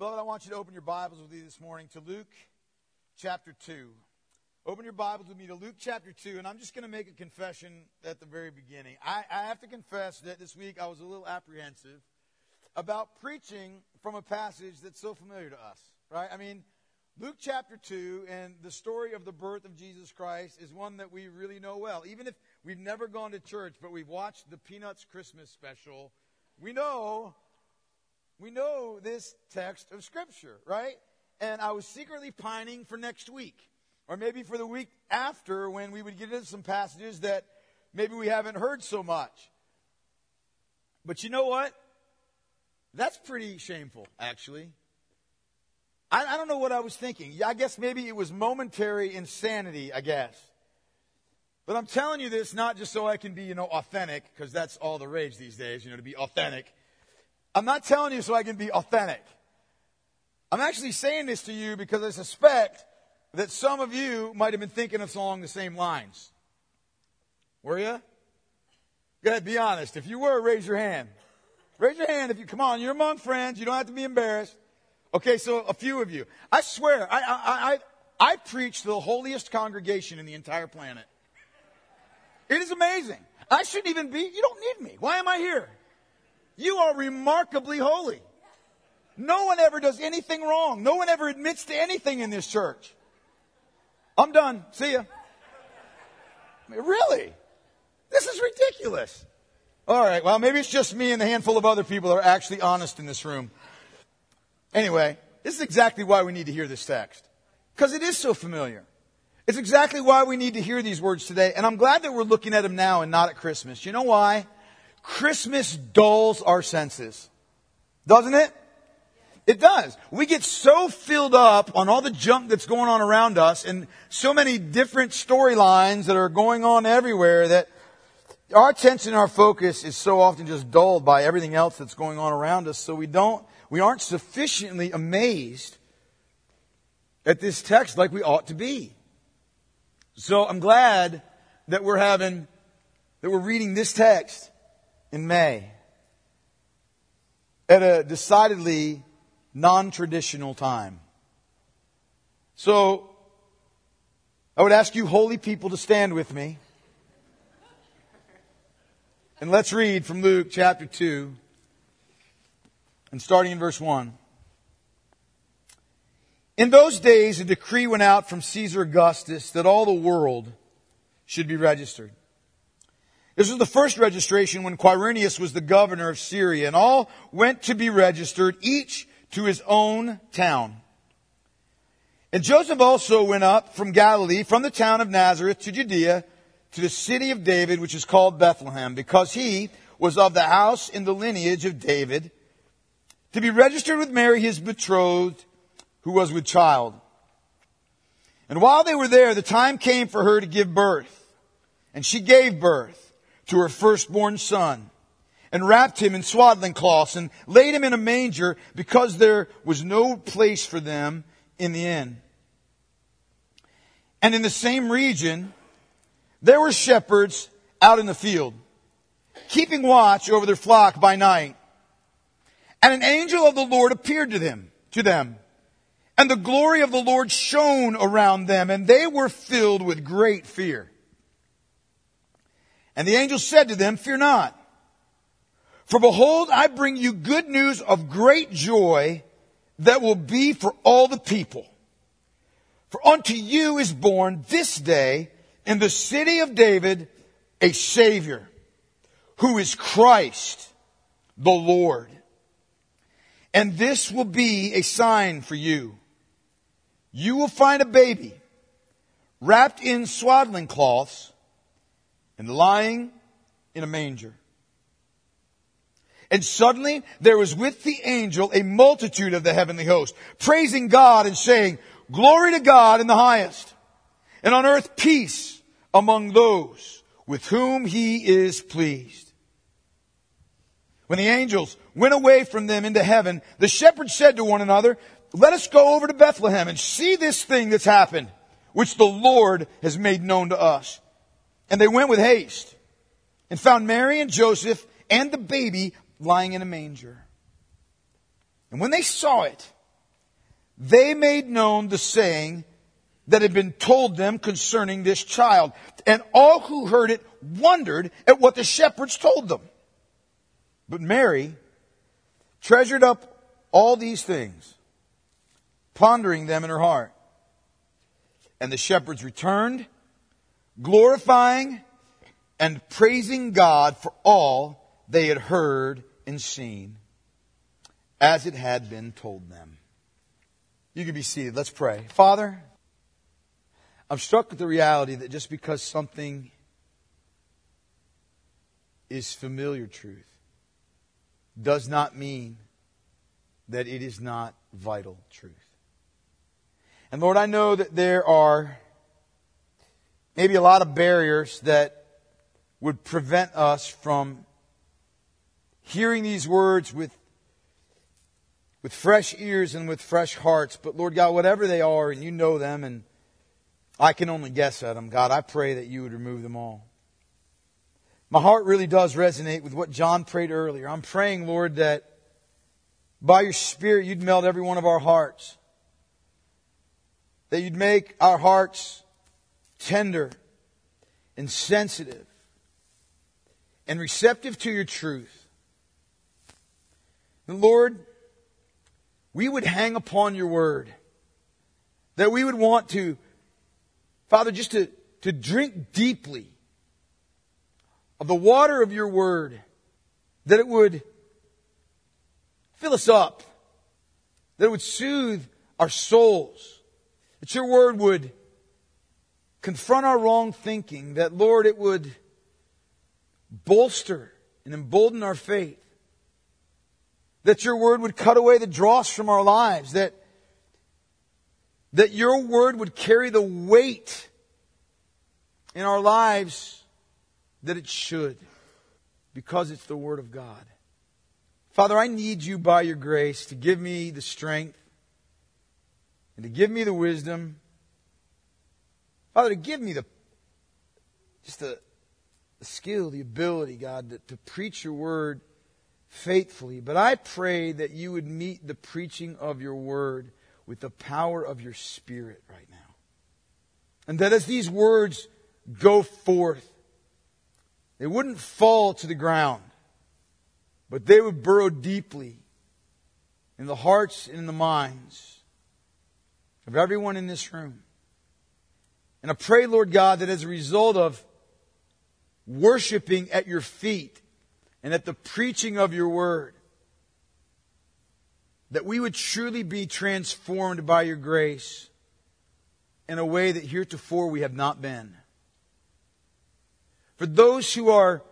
Beloved, I want you to open your Bibles with me this morning to Luke chapter 2. Open your Bibles with me to Luke chapter 2, and I'm just going to make a confession at the very beginning. I have to confess that this week I was a little apprehensive about preaching from a passage that's so familiar to us, right? I mean, Luke chapter 2 and the story of the birth of Jesus Christ is one that we really know well. Even if we've never gone to church, but we've watched the Peanuts Christmas special, we know this text of Scripture, right? And I was secretly pining for next week, or maybe for the week after, when we would get into some passages that maybe we haven't heard so much. But you know what? That's pretty shameful, actually. I don't know what I was thinking. I guess maybe it was momentary insanity, I guess. But I'm telling you this not just so I can be, authentic, because that's all the rage these days, to be authentic. I'm not telling you so I can be authentic. I'm actually saying this to you because I suspect that some of you might have been thinking of along the same lines. Were you? Go ahead, be honest. If you were, raise your hand. Raise your hand if you, come on, you're among friends. You don't have to be embarrassed. Okay, so a few of you. I swear, I preach to the holiest congregation in the entire planet. It is amazing. I shouldn't even be, you don't need me. Why am I here? You are remarkably holy. No one ever does anything wrong. No one ever admits to anything in this church. I'm done. See ya. Really? This is ridiculous. All right, well, maybe it's just me and the handful of other people that are actually honest in this room. Anyway, this is exactly why we need to hear this text. Because it is so familiar. It's exactly why we need to hear these words today. And I'm glad that we're looking at them now and not at Christmas. You know why? Christmas dulls our senses. Doesn't it? It does. We get so filled up on all the junk that's going on around us and so many different storylines that are going on everywhere that our attention and our focus is so often just dulled by everything else that's going on around us. So we aren't sufficiently amazed at this text like we ought to be. So I'm glad that we're reading this text in May at a decidedly non-traditional time. So I would ask you holy people to stand with me. And let's read from Luke chapter 2 and starting in verse 1. In those days a decree went out from Caesar Augustus that all the world should be registered. This was the first registration when Quirinius was the governor of Syria, and all went to be registered, each to his own town. And Joseph also went up from Galilee, from the town of Nazareth to Judea, to the city of David, which is called Bethlehem, because he was of the house and the lineage of David, to be registered with Mary, his betrothed, who was with child. And while they were there, the time came for her to give birth. And she gave birth to her firstborn son, and wrapped him in swaddling cloths, and laid him in a manger, because there was no place for them in the inn. And in the same region, there were shepherds out in the field, keeping watch over their flock by night. And an angel of the Lord appeared to them, and the glory of the Lord shone around them, and they were filled with great fear. And the angel said to them, "Fear not. For behold, I bring you good news of great joy that will be for all the people. For unto you is born this day in the city of David a Savior, who is Christ the Lord. And this will be a sign for you. You will find a baby wrapped in swaddling cloths and lying in a manger." And suddenly there was with the angel a multitude of the heavenly host, praising God and saying, "Glory to God in the highest, and on earth peace among those with whom he is pleased." When the angels went away from them into heaven, the shepherds said to one another, "Let us go over to Bethlehem and see this thing that's happened, which the Lord has made known to us." And they went with haste and found Mary and Joseph and the baby lying in a manger. And when they saw it, they made known the saying that had been told them concerning this child. And all who heard it wondered at what the shepherds told them. But Mary treasured up all these things, pondering them in her heart. And the shepherds returned, glorifying and praising God for all they had heard and seen, as it had been told them. You can be seated. Let's pray. Father, I'm struck with the reality that just because something is familiar truth does not mean that it is not vital truth. And Lord, I know that there are maybe a lot of barriers that would prevent us from hearing these words with fresh ears and with fresh hearts. But Lord God, whatever they are, and you know them, and I can only guess at them, God, I pray that you would remove them all. My heart really does resonate with what John prayed earlier. I'm praying, Lord, that by your Spirit you'd melt every one of our hearts. That you'd make our hearts tender and sensitive and receptive to your truth. And Lord, we would hang upon your word. That we would want to, Father, just to drink deeply of the water of your word. That it would fill us up. That it would soothe our souls. That your word would confront our wrong thinking. That, Lord, it would bolster and embolden our faith. That your word would cut away the dross from our lives. That your word would carry the weight in our lives that it should. Because it's the word of God. Father, I need you by your grace to give me the strength and to give me the wisdom. Father, to give me the skill, the ability, God, to preach your word faithfully. But I pray that you would meet the preaching of your word with the power of your Spirit right now. And that as these words go forth, they wouldn't fall to the ground, but they would burrow deeply in the hearts and in the minds of everyone in this room. And I pray, Lord God, that as a result of worshiping at your feet and at the preaching of your word, that we would truly be transformed by your grace in a way that heretofore we have not been. For those who are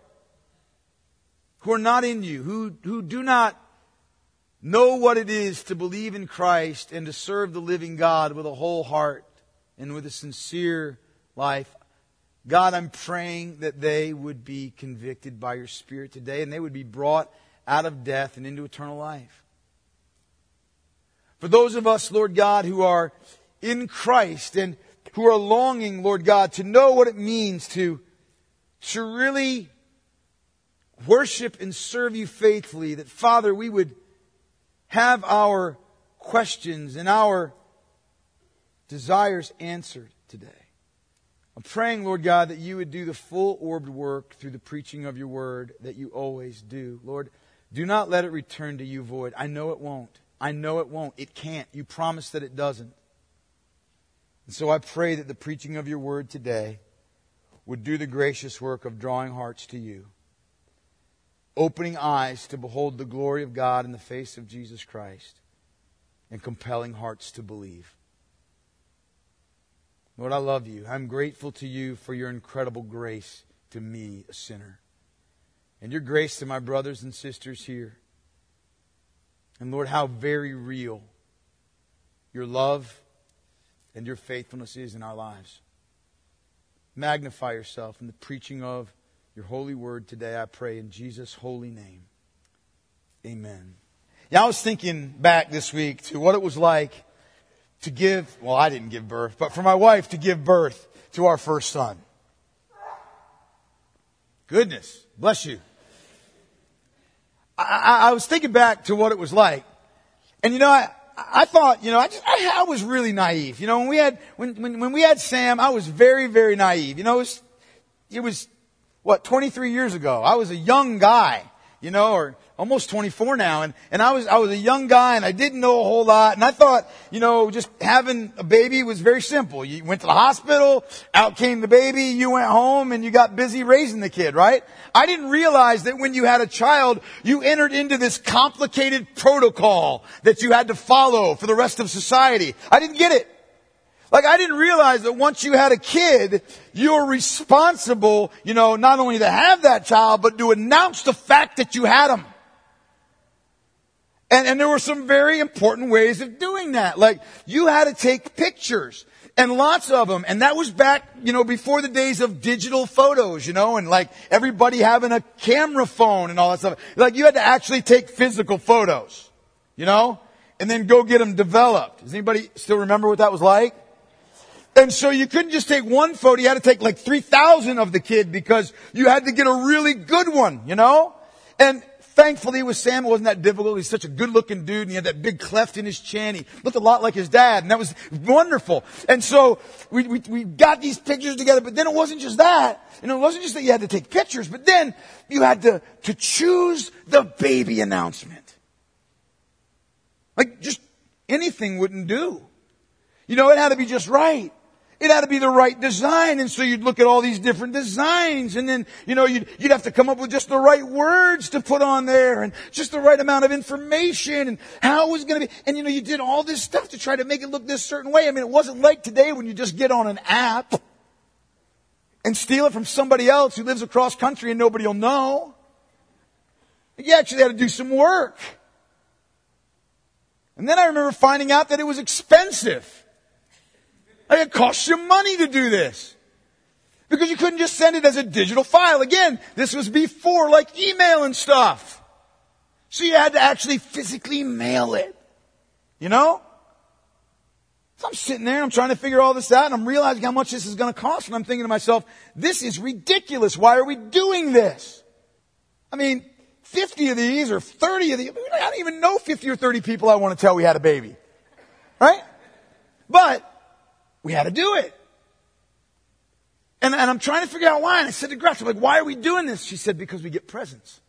not in you, who do not know what it is to believe in Christ and to serve the living God with a whole heart and with a sincere life, God, I'm praying that they would be convicted by your Spirit today and they would be brought out of death and into eternal life. For those of us, Lord God, who are in Christ and who are longing, Lord God, to know what it means to really worship and serve you faithfully, that, Father, we would have our questions and our desires answered today. I'm praying, Lord God, that you would do the full-orbed work through the preaching of your word that you always do. Lord, do not let it return to you void. I know it won't. I know it won't. It can't. You promised that it doesn't. And so I pray that the preaching of your word today would do the gracious work of drawing hearts to you, opening eyes to behold the glory of God in the face of Jesus Christ, and compelling hearts to believe. Lord, I love you. I'm grateful to you for your incredible grace to me, a sinner, and your grace to my brothers and sisters here. And Lord, how very real your love and your faithfulness is in our lives. Magnify yourself in the preaching of your holy word today, I pray in Jesus' holy name. Amen. Yeah, I was thinking back this week to what it was like to give, well, I didn't give birth, but for my wife to give birth to our first son. Goodness, bless you. I was thinking back to what it was like. And you know, I thought, I was really naive. When we had Sam, I was very, very naive. It was 23 years ago. I was a young guy, or almost 24 now. And I was a young guy and I didn't know a whole lot. And I thought, just having a baby was very simple. You went to the hospital, out came the baby, you went home and you got busy raising the kid, right? I didn't realize that when you had a child, you entered into this complicated protocol that you had to follow for the rest of society. I didn't get it. I didn't realize that once you had a kid, you're responsible, not only to have that child, but to announce the fact that you had him. And there were some very important ways of doing that. You had to take pictures. And lots of them. And that was back, before the days of digital photos, and everybody having a camera phone and all that stuff. You had to actually take physical photos, and then go get them developed. Does anybody still remember what that was like? And so you couldn't just take one photo. You had to take 3,000 of the kid because you had to get a really good one, And thankfully with Sam, it wasn't that difficult. He's such a good looking dude and he had that big cleft in his chin. He looked a lot like his dad and that was wonderful. And so we got these pictures together, but then it wasn't just that. And it wasn't just that you had to take pictures, but then you had to choose the baby announcement. Just anything wouldn't do. It had to be just right. It had to be the right design. And so you'd look at all these different designs and then, you'd have to come up with just the right words to put on there and just the right amount of information and how it was going to be. And, you did all this stuff to try to make it look this certain way. I mean, it wasn't like today when you just get on an app and steal it from somebody else who lives across country and nobody will know. You actually had to do some work. And then I remember finding out that it was expensive. It costs you money to do this. Because you couldn't just send it as a digital file. Again, this was before email and stuff. So you had to actually physically mail it. So I'm sitting there, I'm trying to figure all this out, and I'm realizing how much this is going to cost. And I'm thinking to myself, this is ridiculous. Why are we doing this? 50 of these or 30 of these. I don't even know 50 or 30 people I want to tell we had a baby. Right? But we had to do it. And I'm trying to figure out why. And I said to Gretchen, why are we doing this? She said, because we get presents.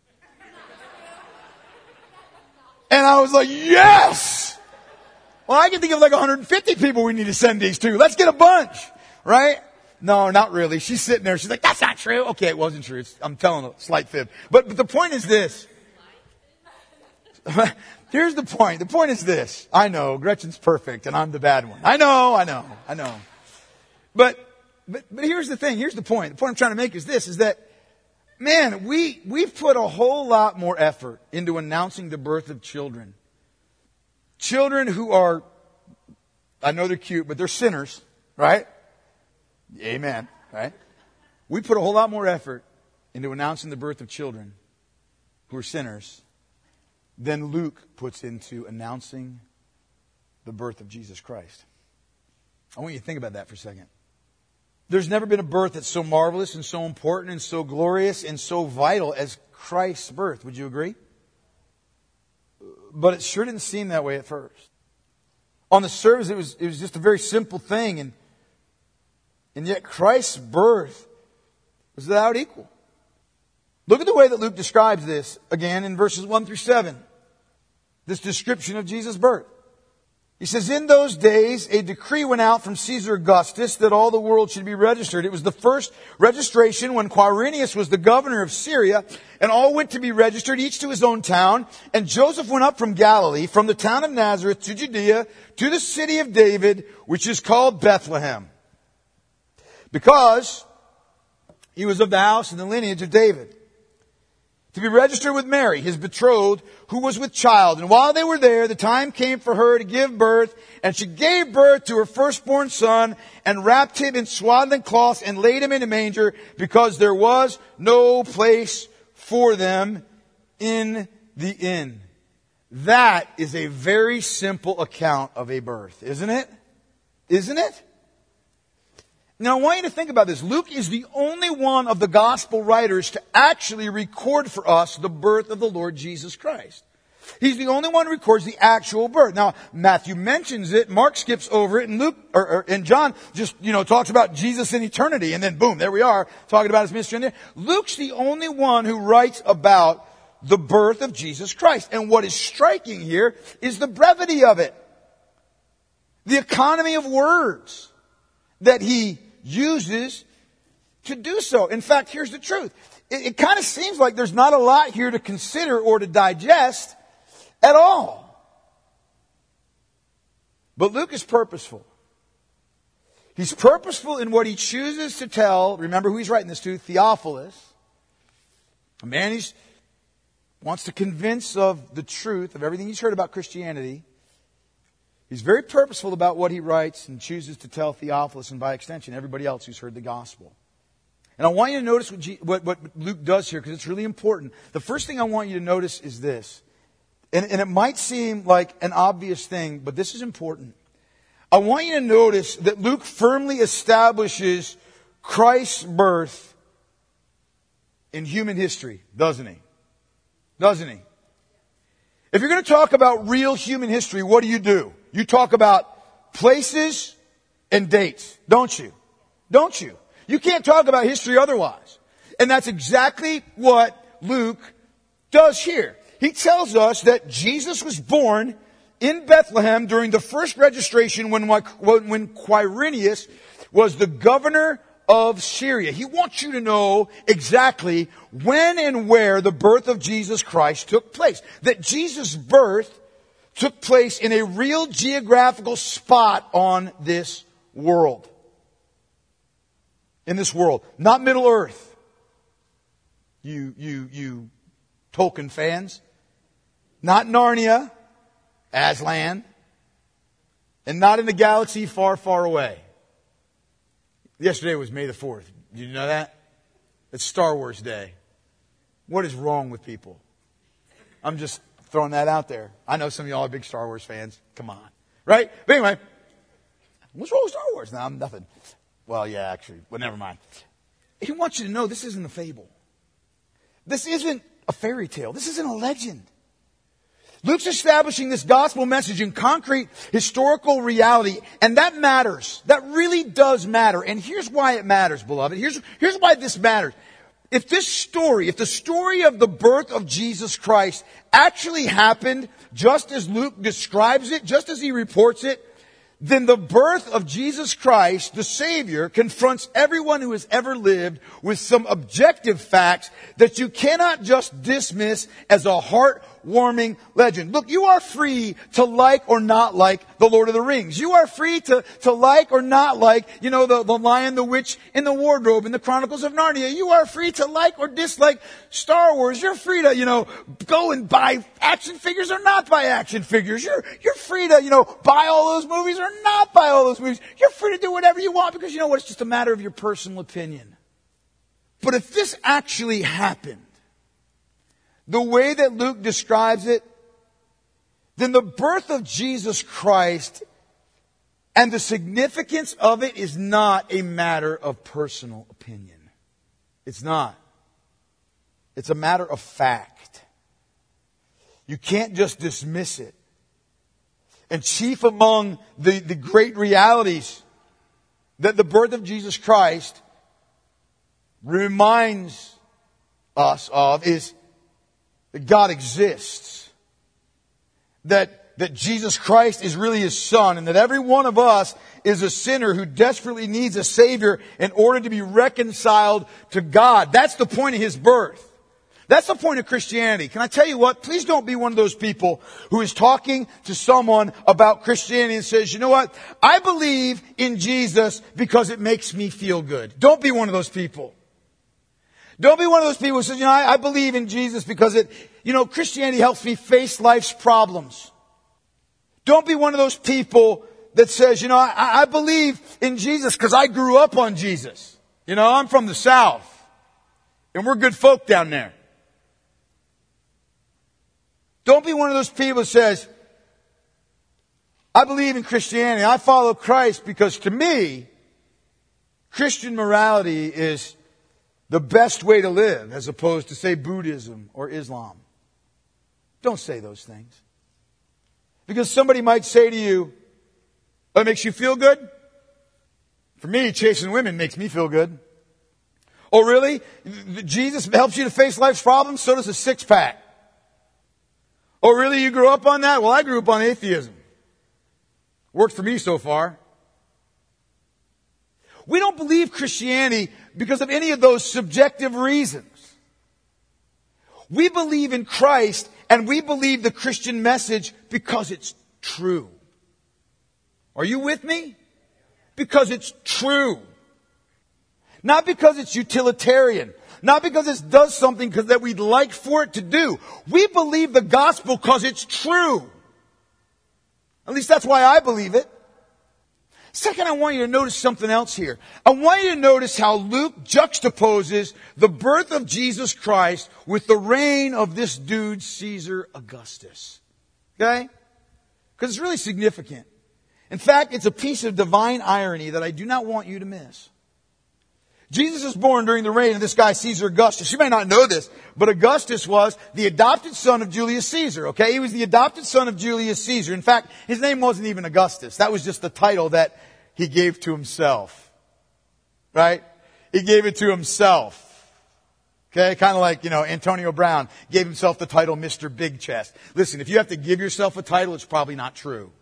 And I was like, yes! Well, I can think of 150 people we need to send these to. Let's get a bunch. Right? No, not really. She's sitting there. She's like, that's not true. Okay, it wasn't true. I'm telling a slight fib. But the point is this. Here's the point. The point is this. I know, Gretchen's perfect and I'm the bad one. I know. But here's the thing. Here's the point. The point I'm trying to make is this, is that, man, we've put a whole lot more effort into announcing the birth of children. Children who are, I know they're cute, but they're sinners, right? Amen, right? We put a whole lot more effort into announcing the birth of children who are sinners than Luke puts into announcing the birth of Jesus Christ. I want you to think about that for a second. There's never been a birth that's so marvelous and so important and so glorious and so vital as Christ's birth. Would you agree? But it sure didn't seem that way at first. On the surface, it was just a very simple thing, and yet Christ's birth was without equal. Look at the way that Luke describes this again in verses 1 through 7. This description of Jesus' birth. He says, in those days, a decree went out from Caesar Augustus that all the world should be registered. It was the first registration when Quirinius was the governor of Syria, and all went to be registered, each to his own town. And Joseph went up from Galilee, from the town of Nazareth to Judea, to the city of David, which is called Bethlehem, because he was of the house and the lineage of David, to be registered with Mary, his betrothed, who was with child. And while they were there, the time came for her to give birth, and she gave birth to her firstborn son, and wrapped him in swaddling cloths, and laid him in a manger, because there was no place for them in the inn. That is a very simple account of a birth, isn't it? Isn't it? Now, I want you to think about this. Luke is the only one of the gospel writers to actually record for us the birth of the Lord Jesus Christ. He's the only one who records the actual birth. Now, Matthew mentions it, Mark skips over it, and Luke, and John just, talks about Jesus in eternity, and then boom, there we are, talking about his ministry in there. Luke's the only one who writes about the birth of Jesus Christ. And what is striking here is the brevity of it. The economy of words that he uses to do so. In fact, here's the truth. It kind of seems like there's not a lot here to consider or to digest at all. But Luke is purposeful. He's purposeful in what he chooses to tell. Remember who he's writing this to? Theophilus. A man he wants to convince of the truth of everything he's heard about Christianity. He's very purposeful about what he writes and chooses to tell Theophilus and by extension everybody else who's heard the gospel. And I want you to notice what Luke does here because it's really important. The first thing I want you to notice is this. And it might seem like an obvious thing, but this is important. I want you to notice that Luke firmly establishes Christ's birth in human history, doesn't he? Doesn't he? If you're going to talk about real human history, what do? You talk about places and dates, don't you? Don't you? You can't talk about history otherwise. And that's exactly what Luke does here. He tells us that Jesus was born in Bethlehem during the first registration when Quirinius was the governor of Syria. He wants you to know exactly when and where the birth of Jesus Christ took place. That Jesus' birth took place in a real geographical spot on this world. In this world. Not Middle Earth. You Tolkien fans. Not Narnia, Aslan. And not in the galaxy far, far away. Yesterday was May the 4th. Did you know that? It's Star Wars Day. What is wrong with people? I'm just throwing that out there. I know some of y'all are big Star Wars fans. Come on. Right? But anyway, what's wrong with Star Wars? No, nothing. Well, yeah, actually. Well, never mind. He wants you to know this isn't a fable. This isn't a fairy tale. This isn't a legend. Luke's establishing this gospel message in concrete historical reality, and that matters. That really does matter. And here's why it matters, beloved. Here's why this matters. If the story of the birth of Jesus Christ actually happened just as Luke describes it, just as he reports it, then the birth of Jesus Christ, the Savior, confronts everyone who has ever lived with some objective facts that you cannot just dismiss as a heartwarming legend. Look, you are free to like or not like The Lord of the Rings. You are free to like or not like, the Lion, the Witch, and the Wardrobe in the Chronicles of Narnia. You are free to like or dislike Star Wars. You're free to, go and buy action figures or not buy action figures. You're free to, buy all those movies or not buy all those movies. You're free to do whatever you want because you know what? It's just a matter of your personal opinion. But if this actually happened, the way that Luke describes it, then the birth of Jesus Christ and the significance of it is not a matter of personal opinion. It's not. It's a matter of fact. You can't just dismiss it. And chief among the great realities that the birth of Jesus Christ reminds us of is that God exists. That Jesus Christ is really His Son, and that every one of us is a sinner who desperately needs a Savior in order to be reconciled to God. That's the point of His birth. That's the point of Christianity. Can I tell you what? Please don't be one of those people who is talking to someone about Christianity and says, you know what? I believe in Jesus because it makes me feel good. Don't be one of those people. Don't be one of those people who says, I believe in Jesus because Christianity helps me face life's problems. Don't be one of those people that says, I believe in Jesus because I grew up on Jesus. I'm from the South and we're good folk down there. Don't be one of those people that says, I believe in Christianity. I follow Christ because to me, Christian morality is the best way to live as opposed to, say, Buddhism or Islam. Don't say those things. Because somebody might say to you, "Oh, it makes you feel good?" For me, chasing women makes me feel good. "Oh, really? Jesus helps you to face life's problems? So does a six-pack." "Oh, really? You grew up on that?" "Well, I grew up on atheism. Worked for me so far." We don't believe Christianity because of any of those subjective reasons. We believe in Christ and we believe the Christian message because it's true. Are you with me? Because it's true. Not because it's utilitarian. Not because it does something that we'd like for it to do. We believe the gospel because it's true. At least that's why I believe it. Second, I want you to notice something else here. I want you to notice how Luke juxtaposes the birth of Jesus Christ with the reign of this dude, Caesar Augustus. Okay? Because it's really significant. In fact, it's a piece of divine irony that I do not want you to miss. Jesus is born during the reign of this guy, Caesar Augustus. You may not know this, but Augustus was the adopted son of Julius Caesar, okay? He was the adopted son of Julius Caesar. In fact, his name wasn't even Augustus. That was just the title that he gave to himself. Right? He gave it to himself. Okay? Kind of like, Antonio Brown gave himself the title Mr. Big Chest. Listen, if you have to give yourself a title, it's probably not true.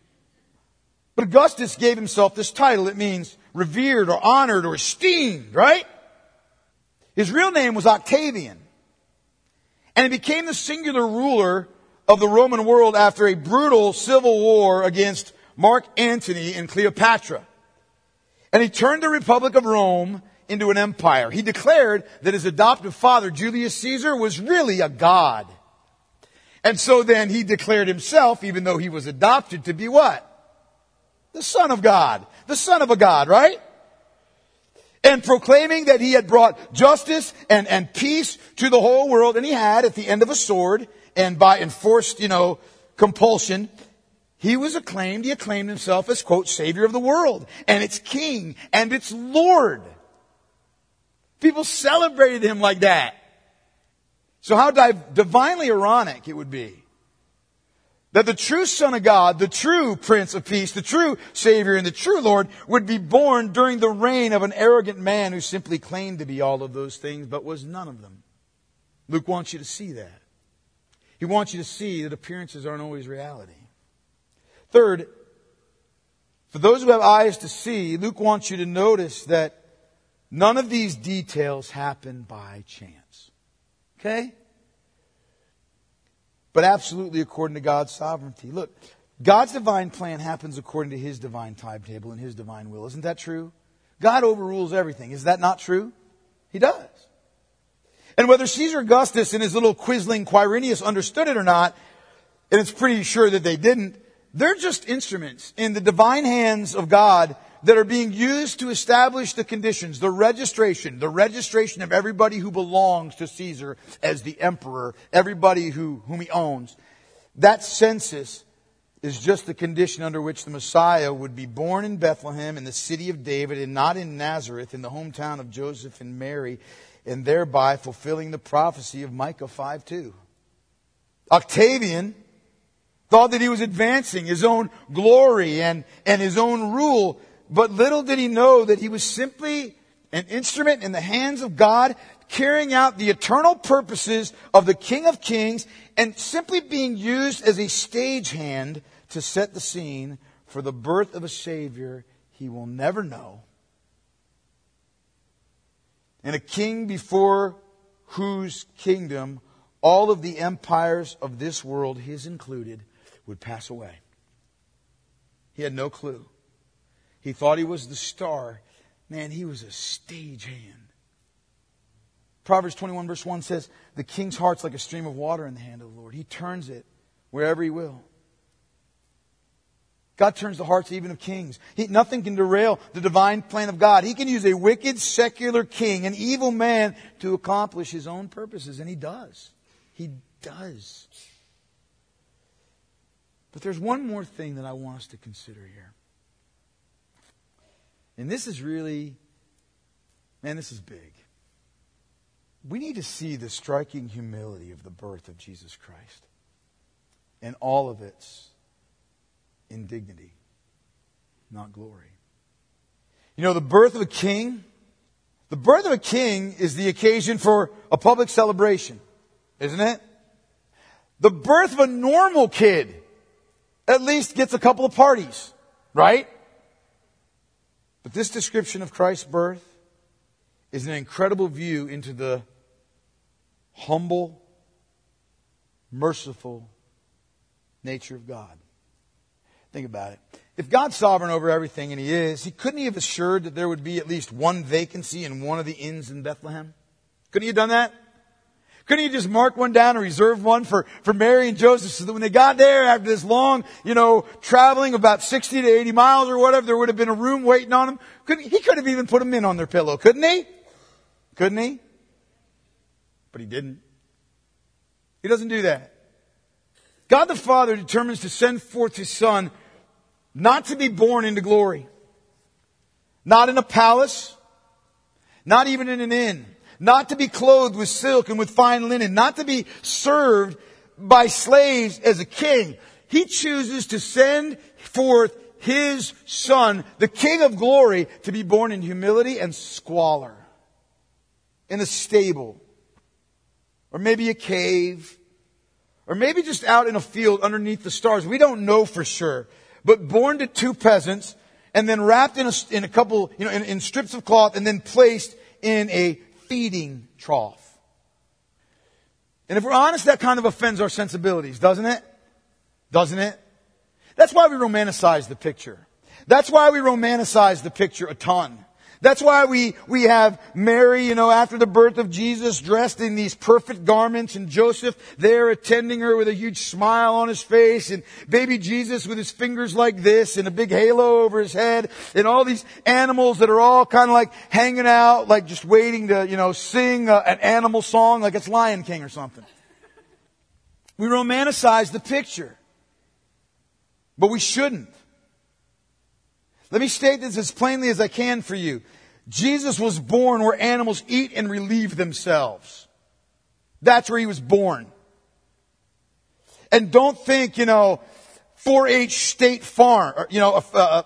But Augustus gave himself this title. It means revered or honored or esteemed, right? His real name was Octavian. And he became the singular ruler of the Roman world after a brutal civil war against Mark Antony and Cleopatra. And he turned the Republic of Rome into an empire. He declared that his adoptive father, Julius Caesar, was really a god. And so then he declared himself, even though he was adopted, to be what? The son of God. The son of a god, right? And proclaiming that he had brought justice and peace to the whole world. And he had at the end of a sword and by enforced, compulsion. He acclaimed himself as, quote, Savior of the world and its King and its Lord. People celebrated him like that. So how divinely ironic it would be that the true Son of God, the true Prince of Peace, the true Savior and the true Lord would be born during the reign of an arrogant man who simply claimed to be all of those things but was none of them. Luke wants you to see that. He wants you to see that appearances aren't always reality. Third, for those who have eyes to see, Luke wants you to notice that none of these details happen by chance. Okay? But absolutely according to God's sovereignty. Look, God's divine plan happens according to His divine timetable and His divine will. Isn't that true? God overrules everything. Is that not true? He does. And whether Caesar Augustus and his little quisling Quirinius understood it or not, and it's pretty sure that they didn't, they're just instruments in the divine hands of God that are being used to establish the conditions, the registration of everybody who belongs to Caesar as the emperor, everybody whom he owns. That census is just the condition under which the Messiah would be born in Bethlehem in the city of David and not in Nazareth in the hometown of Joseph and Mary, and thereby fulfilling the prophecy of Micah 5:2. Octavian thought that he was advancing his own glory and his own rule, but little did he know that he was simply an instrument in the hands of God, carrying out the eternal purposes of the King of Kings and simply being used as a stagehand to set the scene for the birth of a Savior he will never know. And a king before whose kingdom all of the empires of this world, his included, would pass away. He had no clue. He thought he was the star. Man, he was a stagehand. Proverbs 21 verse 1 says, the king's heart's like a stream of water in the hand of the Lord. He turns it wherever He will. God turns the hearts even of kings. Nothing can derail the divine plan of God. He can use a wicked, secular king, an evil man, to accomplish His own purposes. And He does. He does. But there's one more thing that I want us to consider here. And this is really, this is big. We need to see the striking humility of the birth of Jesus Christ. and all of its indignity, not glory. You know, the birth of a king is the occasion for a public celebration, isn't it? The birth of a normal kid at least gets a couple of parties, right? But this description of Christ's birth is an incredible view into the humble, merciful nature of God. Think about it. If God's sovereign over everything, and He is, couldn't He have assured that there would be at least one vacancy in one of the inns in Bethlehem? Couldn't He have done that? Couldn't He just mark one down and reserve one for Mary and Joseph so that when they got there after this long, traveling about 60 to 80 miles or whatever, there would have been a room waiting on them? He could have even put them in on their pillow, couldn't He? Couldn't He? But He didn't. He doesn't do that. God the Father determines to send forth His Son not to be born into glory. Not in a palace. Not even in an inn. Not to be clothed with silk and with fine linen. Not to be served by slaves as a king. He chooses to send forth His Son, the King of glory, to be born in humility and squalor. In a stable. Or maybe a cave. Or maybe just out in a field underneath the stars. We don't know for sure. But born to two peasants, and then wrapped in a couple, in strips of cloth, and then placed in a feeding trough. And if we're honest, that kind of offends our sensibilities, doesn't it? Doesn't it? That's why we romanticize the picture. That's why we romanticize the picture a ton. That's why we have Mary, after the birth of Jesus, dressed in these perfect garments, and Joseph there attending her with a huge smile on his face, and baby Jesus with his fingers like this, and a big halo over his head, and all these animals that are all kind of like hanging out, like just waiting to, sing an animal song like it's Lion King or something. We romanticize the picture. But we shouldn't. Let me state this as plainly as I can for you. Jesus was born where animals eat and relieve themselves. That's where He was born. And don't think, 4-H State Farm, or,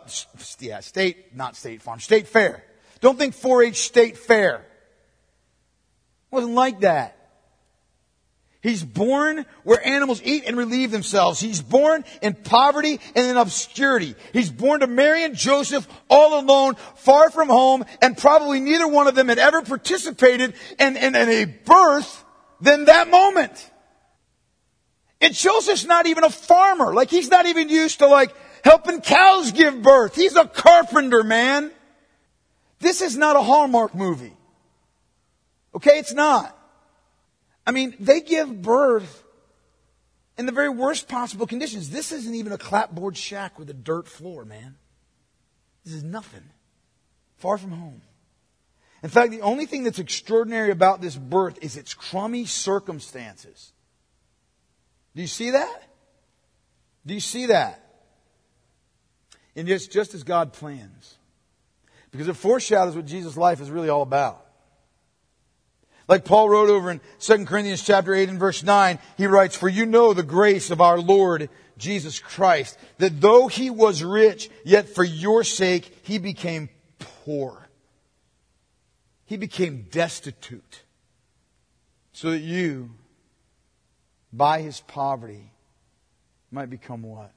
State Fair. Don't think 4-H State Fair. It wasn't like that. He's born where animals eat and relieve themselves. He's born in poverty and in obscurity. He's born to Mary and Joseph all alone, far from home, and probably neither one of them had ever participated in a birth than that moment. And Joseph's not even a farmer. He's not even used to helping cows give birth. He's a carpenter, man. This is not a Hallmark movie. Okay, it's not. They give birth in the very worst possible conditions. This isn't even a clapboard shack with a dirt floor, man. This is nothing. Far from home. In fact, the only thing that's extraordinary about this birth is its crummy circumstances. Do you see that? Do you see that? And it's just as God plans. Because it foreshadows what Jesus' life is really all about. Like Paul wrote over in 2 Corinthians chapter 8 and verse 9, he writes, "For you know the grace of our Lord Jesus Christ, that though He was rich, yet for your sake He became poor. He became destitute, so that you, by His poverty, might become what?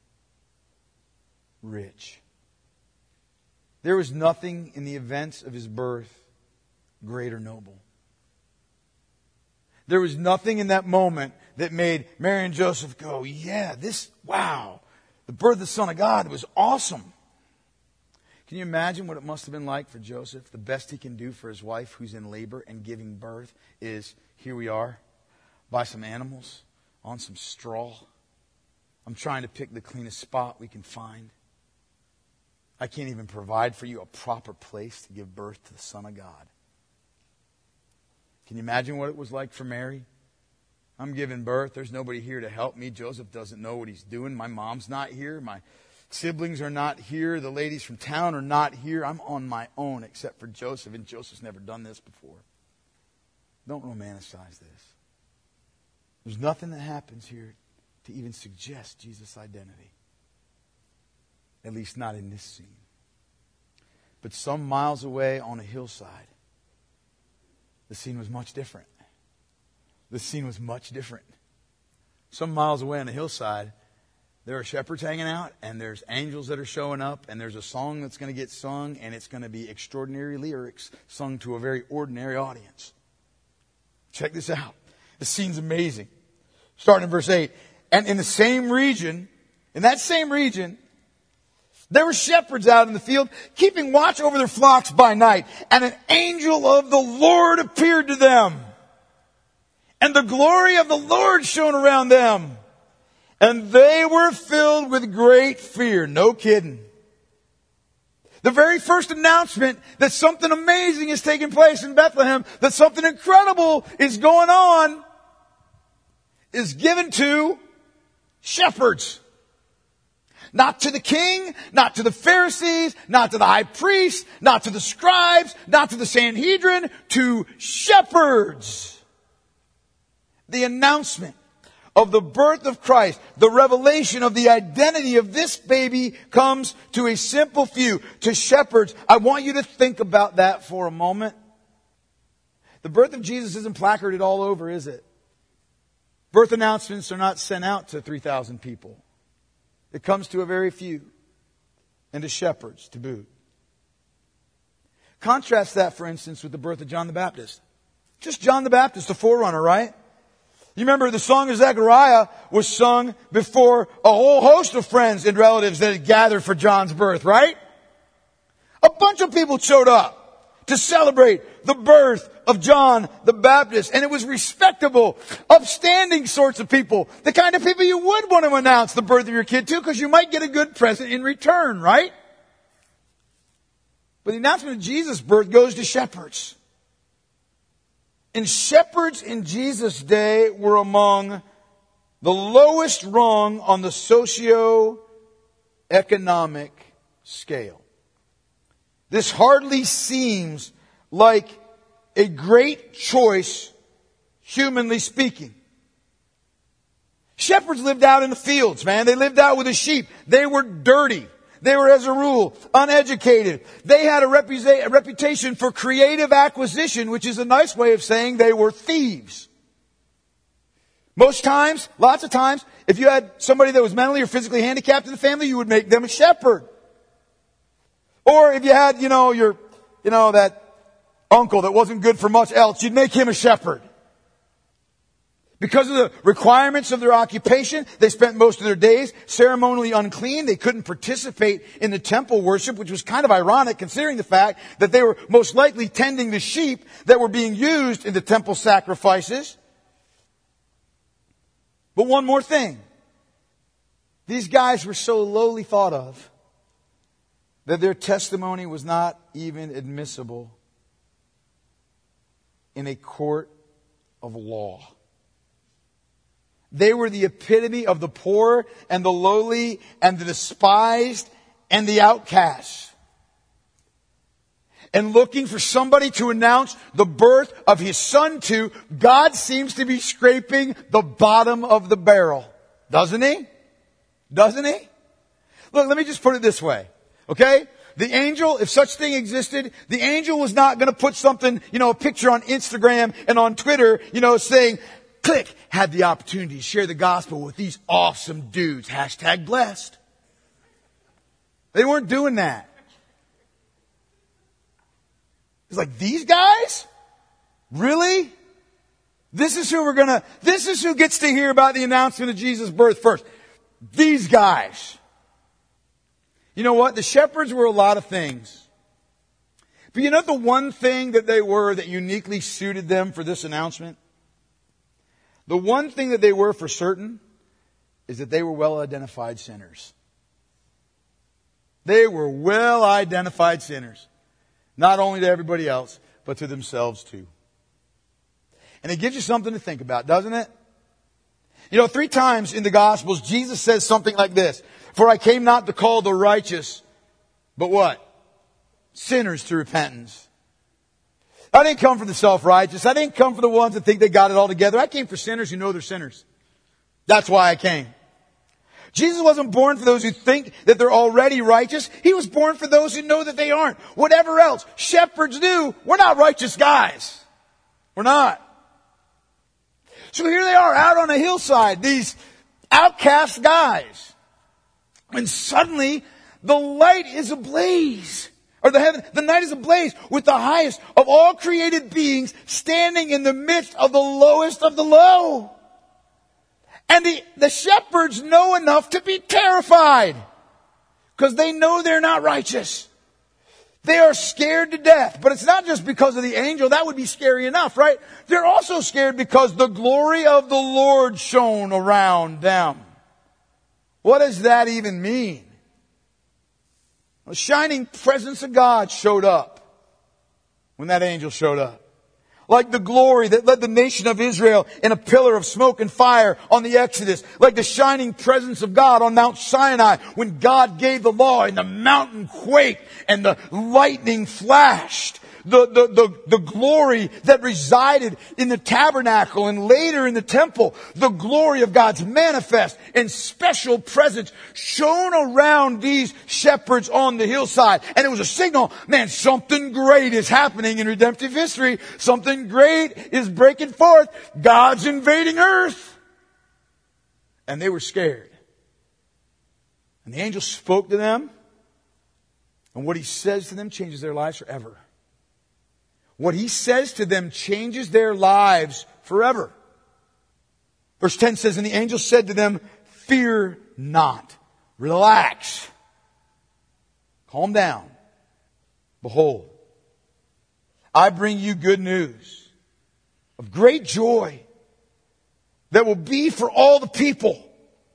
Rich." There was nothing in the events of His birth great or noble. There was nothing in that moment that made Mary and Joseph go, wow, the birth of the Son of God was awesome. Can you imagine what it must have been like for Joseph? The best he can do for his wife who's in labor and giving birth is, here we are, by some animals, on some straw. I'm trying to pick the cleanest spot we can find. I can't even provide for you a proper place to give birth to the Son of God. Can you imagine what it was like for Mary? I'm giving birth. There's nobody here to help me. Joseph doesn't know what he's doing. My mom's not here. My siblings are not here. The ladies from town are not here. I'm on my own except for Joseph, and Joseph's never done this before. Don't romanticize this. There's nothing that happens here to even suggest Jesus' identity. At least not in this scene. But some miles away on a hillside, the scene was much different. The scene was much different. Some miles away on a hillside, there are shepherds hanging out, and there's angels that are showing up, and there's a song that's going to get sung, and it's going to be extraordinary lyrics sung to a very ordinary audience. Check this out. The scene's amazing. Starting in verse 8. And in the same region, there were shepherds out in the field, keeping watch over their flocks by night. And an angel of the Lord appeared to them. And the glory of the Lord shone around them. And they were filled with great fear. No kidding. The very first announcement that something amazing is taking place in Bethlehem, that something incredible is going on, is given to shepherds. Not to the king, not to the Pharisees, not to the high priest, not to the scribes, not to the Sanhedrin, to shepherds. The announcement of the birth of Christ, the revelation of the identity of this baby comes to a simple few, to shepherds. I want you to think about that for a moment. The birth of Jesus isn't placarded all over, is it? Birth announcements are not sent out to 3,000 people. It comes to a very few, and to shepherds to boot. Contrast that, for instance, with the birth of John the Baptist. Just John the Baptist, the forerunner, right? You remember the song of Zechariah was sung before a whole host of friends and relatives that had gathered for John's birth, right? A bunch of people showed up to celebrate the birth of John the Baptist. And it was respectable, upstanding sorts of people. The kind of people you would want to announce the birth of your kid to, because you might get a good present in return, right? But the announcement of Jesus' birth goes to shepherds. And shepherds in Jesus' day were among the lowest rung on the socio-economic scale. This hardly seems like a great choice, humanly speaking. Shepherds lived out in the fields, man. They lived out with the sheep. They were dirty. They were, as a rule, uneducated. They had a reputation for creative acquisition, which is a nice way of saying they were thieves. Lots of times, if you had somebody that was mentally or physically handicapped in the family, you would make them a shepherd. Or if you had, that uncle that wasn't good for much else, you'd make him a shepherd. Because of the requirements of their occupation, they spent most of their days ceremonially unclean. They couldn't participate in the temple worship, which was kind of ironic considering the fact that they were most likely tending the sheep that were being used in the temple sacrifices. But one more thing. These guys were so lowly thought of that their testimony was not even admissible in a court of law. They were the epitome of the poor and the lowly and the despised and the outcast. And looking for somebody to announce the birth of His Son to, God seems to be scraping the bottom of the barrel. Doesn't He? Doesn't He? Look, let me just put it this way. Okay? The angel, if such thing existed, the angel was not going to put something, a picture on Instagram and on Twitter, saying, click, had the opportunity to share the gospel with these awesome dudes. #blessed. They weren't doing that. It's like, these guys? Really? This is who gets to hear about the announcement of Jesus' birth first. These guys. You know what? The shepherds were a lot of things. But you know the one thing that they were that uniquely suited them for this announcement? The one thing that they were for certain is that they were well-identified sinners. They were well-identified sinners. Not only to everybody else, but to themselves too. And it gives you something to think about, doesn't it? 3 times in the Gospels, Jesus says something like this. For I came not to call the righteous, but what? Sinners to repentance. I didn't come for the self-righteous. I didn't come for the ones that think they got it all together. I came for sinners who know they're sinners. That's why I came. Jesus wasn't born for those who think that they're already righteous. He was born for those who know that they aren't. Whatever else shepherds do, we're not righteous guys. We're not. So here they are out on a hillside, these outcast guys. And suddenly the light is ablaze. Or the night is ablaze with the highest of all created beings standing in the midst of the lowest of the low. And the shepherds know enough to be terrified because they know they're not righteous. They are scared to death. But it's not just because of the angel. That would be scary enough, right? They're also scared because the glory of the Lord shone around them. What does that even mean? The shining presence of God showed up when that angel showed up. Like the glory that led the nation of Israel in a pillar of smoke and fire on the Exodus. Like the shining presence of God on Mount Sinai when God gave the law and the mountain quaked and the lightning flashed. The glory that resided in the tabernacle and later in the temple. The glory of God's manifest and special presence shone around these shepherds on the hillside. And it was a signal, man, something great is happening in redemptive history. Something great is breaking forth. God's invading earth. And they were scared. And the angel spoke to them. And what he says to them changes their lives forever. What he says to them changes their lives forever. Verse 10 says, and the angel said to them, fear not. Relax. Calm down. Behold, I bring you good news of great joy that will be for all the people.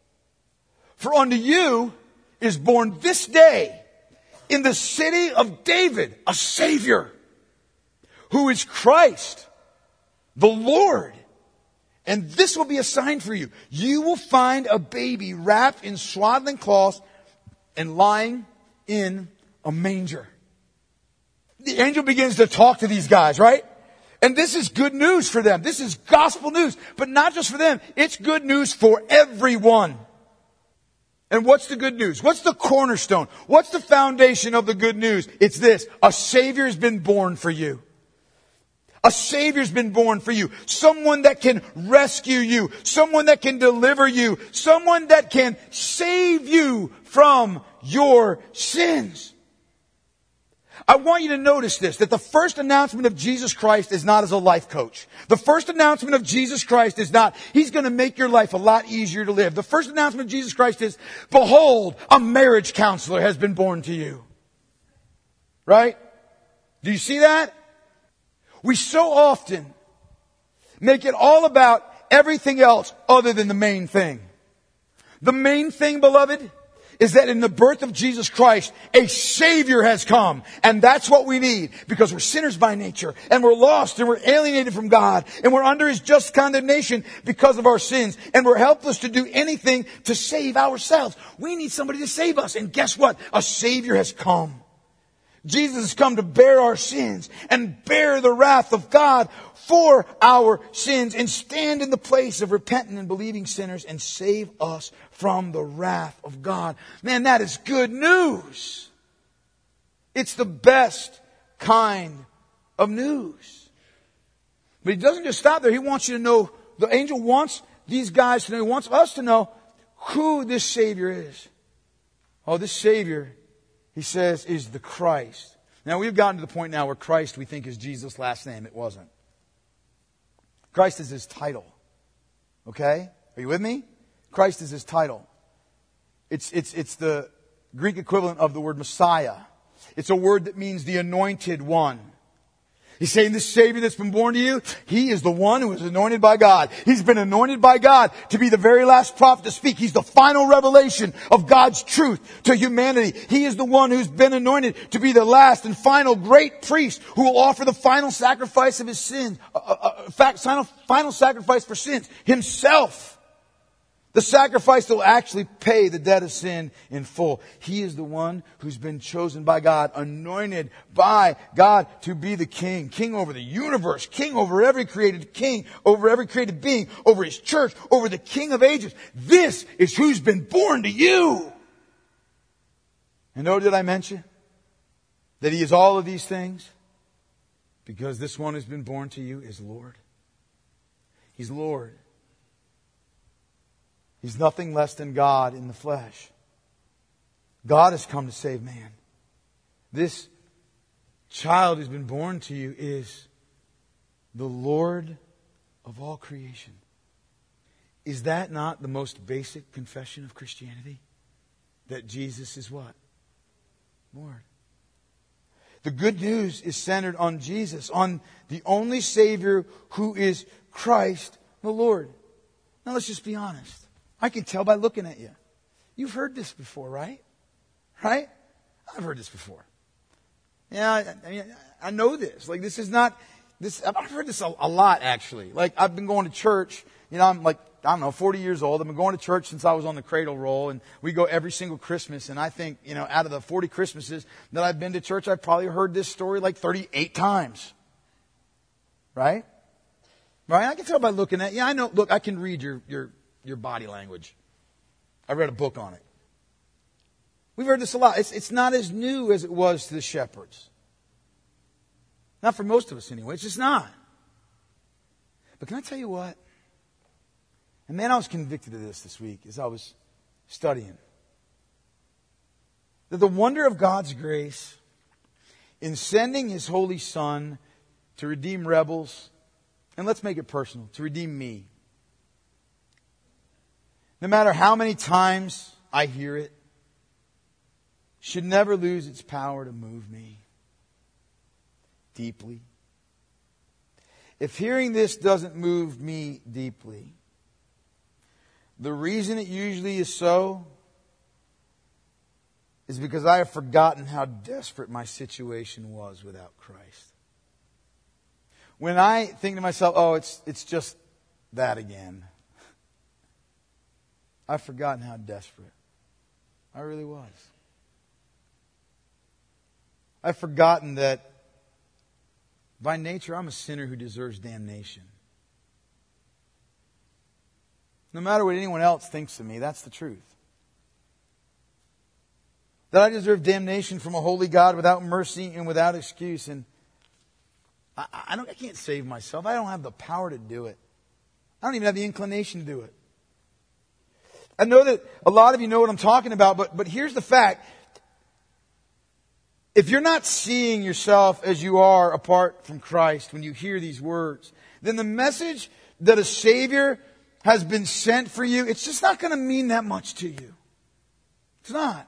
For unto you is born this day in the city of David a Savior, who is Christ, the Lord. And this will be a sign for you. You will find a baby wrapped in swaddling cloths and lying in a manger. The angel begins to talk to these guys, right? And this is good news for them. This is gospel news. But not just for them. It's good news for everyone. And what's the good news? What's the cornerstone? What's the foundation of the good news? It's this. A Savior has been born for you. A Savior's been born for you. Someone that can rescue you. Someone that can deliver you. Someone that can save you from your sins. I want you to notice this, that the first announcement of Jesus Christ is not as a life coach. The first announcement of Jesus Christ is not, He's going to make your life a lot easier to live. The first announcement of Jesus Christ is, behold, a marriage counselor has been born to you. Right? Do you see that? We so often make it all about everything else other than the main thing. The main thing, beloved, is that in the birth of Jesus Christ, a Savior has come. And that's what we need, because we're sinners by nature, and we're lost, and we're alienated from God, and we're under His just condemnation because of our sins, and we're helpless to do anything to save ourselves. We need somebody to save us. And guess what? A Savior has come. Jesus has come to bear our sins and bear the wrath of God for our sins and stand in the place of repentant and believing sinners and save us from the wrath of God. Man, that is good news. It's the best kind of news. But He doesn't just stop there. He wants you to know, the angel wants these guys to know, he wants us to know who this Savior is. Oh, this Savior, He says, is the Christ. Now, we've gotten to the point now where Christ, we think, is Jesus' last name. It wasn't. Christ is His title. Okay? Are you with me? Christ is His title. It's the Greek equivalent of the word Messiah. It's a word that means the anointed one. He's saying this Savior that's been born to you, He is the one who is anointed by God. He's been anointed by God to be the very last prophet to speak. He's the final revelation of God's truth to humanity. He is the one who's been anointed to be the last and final great priest who will offer the final sacrifice of His sins. Final sacrifice for sins. Himself. The sacrifice that will actually pay the debt of sin in full. He is the one who's been chosen by God, anointed by God to be the king. King over the universe. King over every created king. Over every created being. Over His church. Over the King of ages. This is who's been born to you. And oh, did I mention that He is all of these things? Because this one who's been born to you is Lord. He's Lord. He's nothing less than God in the flesh. God has come to save man. This child who's been born to you is the Lord of all creation. Is that not the most basic confession of Christianity? That Jesus is what? Lord. The good news is centered on Jesus, on the only Savior who is Christ the Lord. Now let's just be honest. I can tell by looking at you. You've heard this before, right? Right? I've heard this before. Yeah, I know this. Like, this is not, this. I've heard this a lot, actually. Like, I've been going to church. You know, I'm like, I don't know, 40 years old. I've been going to church since I was on the cradle roll, and we go every single Christmas. And I think, you know, out of the 40 Christmases that I've been to church, I've probably heard this story like 38 times. Right? Right? I can tell by looking at you. I know, look, I can read your body language. I read a book on it. We've heard this a lot. It's not as new as it was to the shepherds. Not for most of us anyway. It's just not. But can I tell you what? And man, I was convicted of this week as I was studying. That the wonder of God's grace in sending His Holy Son to redeem rebels, and let's make it personal, to redeem me. No matter how many times I hear it, should never lose its power to move me deeply. If hearing this doesn't move me deeply, the reason it usually is so is because I have forgotten how desperate my situation was without Christ. When I think to myself, oh, it's just that again, I've forgotten how desperate I really was. I've forgotten that by nature I'm a sinner who deserves damnation. No matter what anyone else thinks of me, that's the truth. That I deserve damnation from a holy God without mercy and without excuse. And I can't save myself. I don't have the power to do it. I don't even have the inclination to do it. I know that a lot of you know what I'm talking about, but here's the fact. If you're not seeing yourself as you are apart from Christ when you hear these words, then the message that a Savior has been sent for you, it's just not going to mean that much to you. It's not.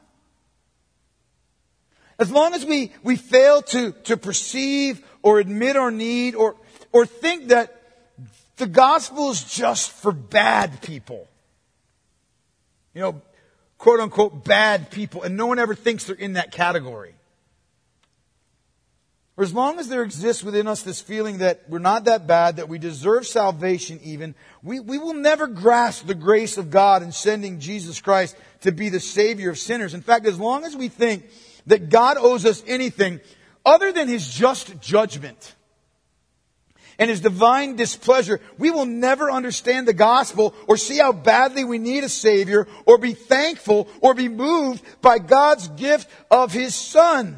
As long as we fail to perceive or admit our need or think that the gospel is just for bad people. You know, quote unquote bad people, and no one ever thinks they're in that category. Or as long as there exists within us this feeling that we're not that bad, that we deserve salvation even, we will never grasp the grace of God in sending Jesus Christ to be the Savior of sinners. In fact, as long as we think that God owes us anything other than His just judgment and His divine displeasure, we will never understand the gospel or see how badly we need a Savior or be thankful or be moved by God's gift of His Son.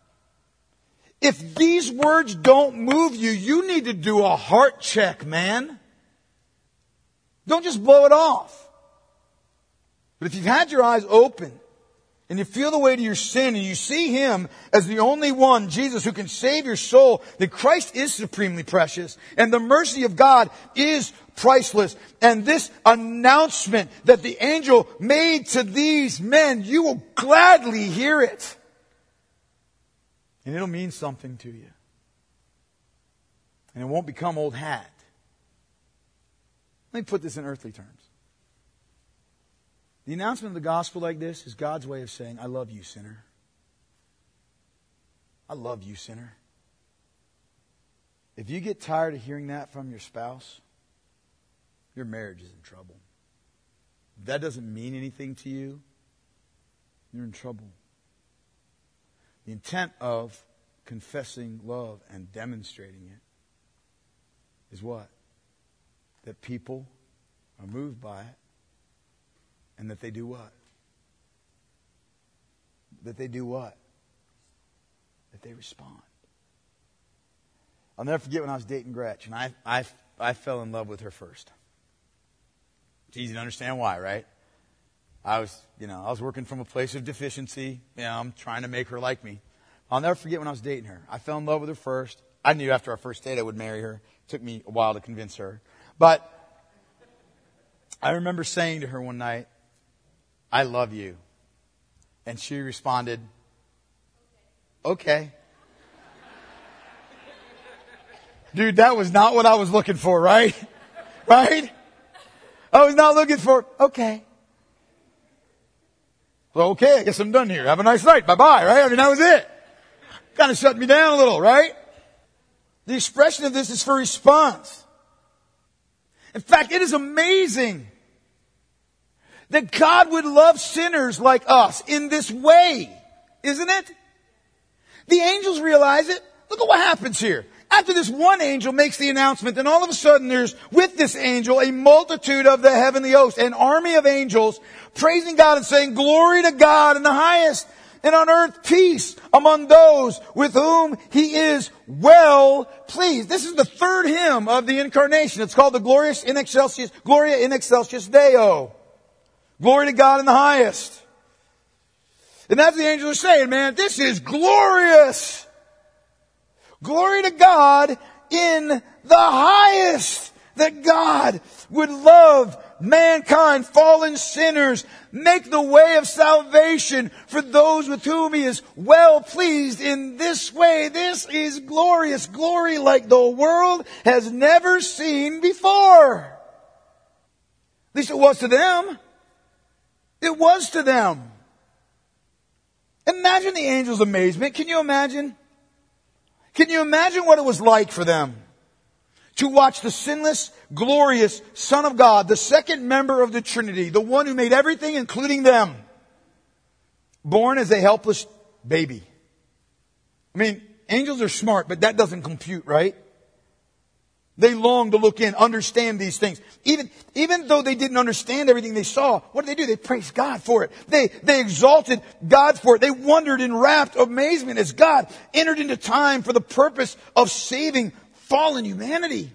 If these words don't move you, you need to do a heart check, man. Don't just blow it off. But if you've had your eyes open and you feel the weight of your sin and you see Him as the only one, Jesus, who can save your soul, then Christ is supremely precious and the mercy of God is priceless. And this announcement that the angel made to these men, you will gladly hear it. And it'll mean something to you. And it won't become old hat. Let me put this in earthly terms. The announcement of the gospel like this is God's way of saying, I love you, sinner. I love you, sinner. If you get tired of hearing that from your spouse, your marriage is in trouble. if that doesn't mean anything to you, you're in trouble. The intent of confessing love and demonstrating it is what? That people are moved by it and that they do what? That they do what? That they respond. I'll never forget when I was dating Gretchen. I fell in love with her first. It's easy to understand why, right? I was working from a place of deficiency. I'm trying to make her like me. I'll never forget when I was dating her. I fell in love with her first. I knew after our first date I would marry her. It took me a while to convince her. But I remember saying to her one night, I love you. And she responded, okay. Dude, that was not what I was looking for, right? Right? I was not looking for, okay. Well, okay, I guess I'm done here. Have a nice night. Bye-bye, right? I mean, that was it. Kind of shut me down a little, right? The expression of this is for response. In fact, it is amazing that God would love sinners like us in this way, isn't it? The angels realize it. Look at what happens here. After this one angel makes the announcement, then all of a sudden there's, with this angel, a multitude of the heavenly host, an army of angels, praising God and saying, glory to God in the highest, and on earth peace among those with whom He is well pleased. This is the third hymn of the incarnation. It's called the Gloria in Excelsis Deo. Glory to God in the highest. And that's the angels are saying, man, this is glorious. Glory to God in the highest. That God would love mankind, fallen sinners, make the way of salvation for those with whom He is well pleased in this way. This is glorious. Glory like the world has never seen before. At least it was to them. It was to them. Imagine the angels' amazement. Can you imagine? Can you imagine what it was like for them to watch the sinless, glorious Son of God, the second member of the Trinity, the one who made everything, including them, born as a helpless baby? I mean, angels are smart, but that doesn't compute, right? They long to look in, understand these things. Even though they didn't understand everything they saw, what did they do? They praised God for it. They exalted God for it. They wondered in rapt amazement as God entered into time for the purpose of saving fallen humanity.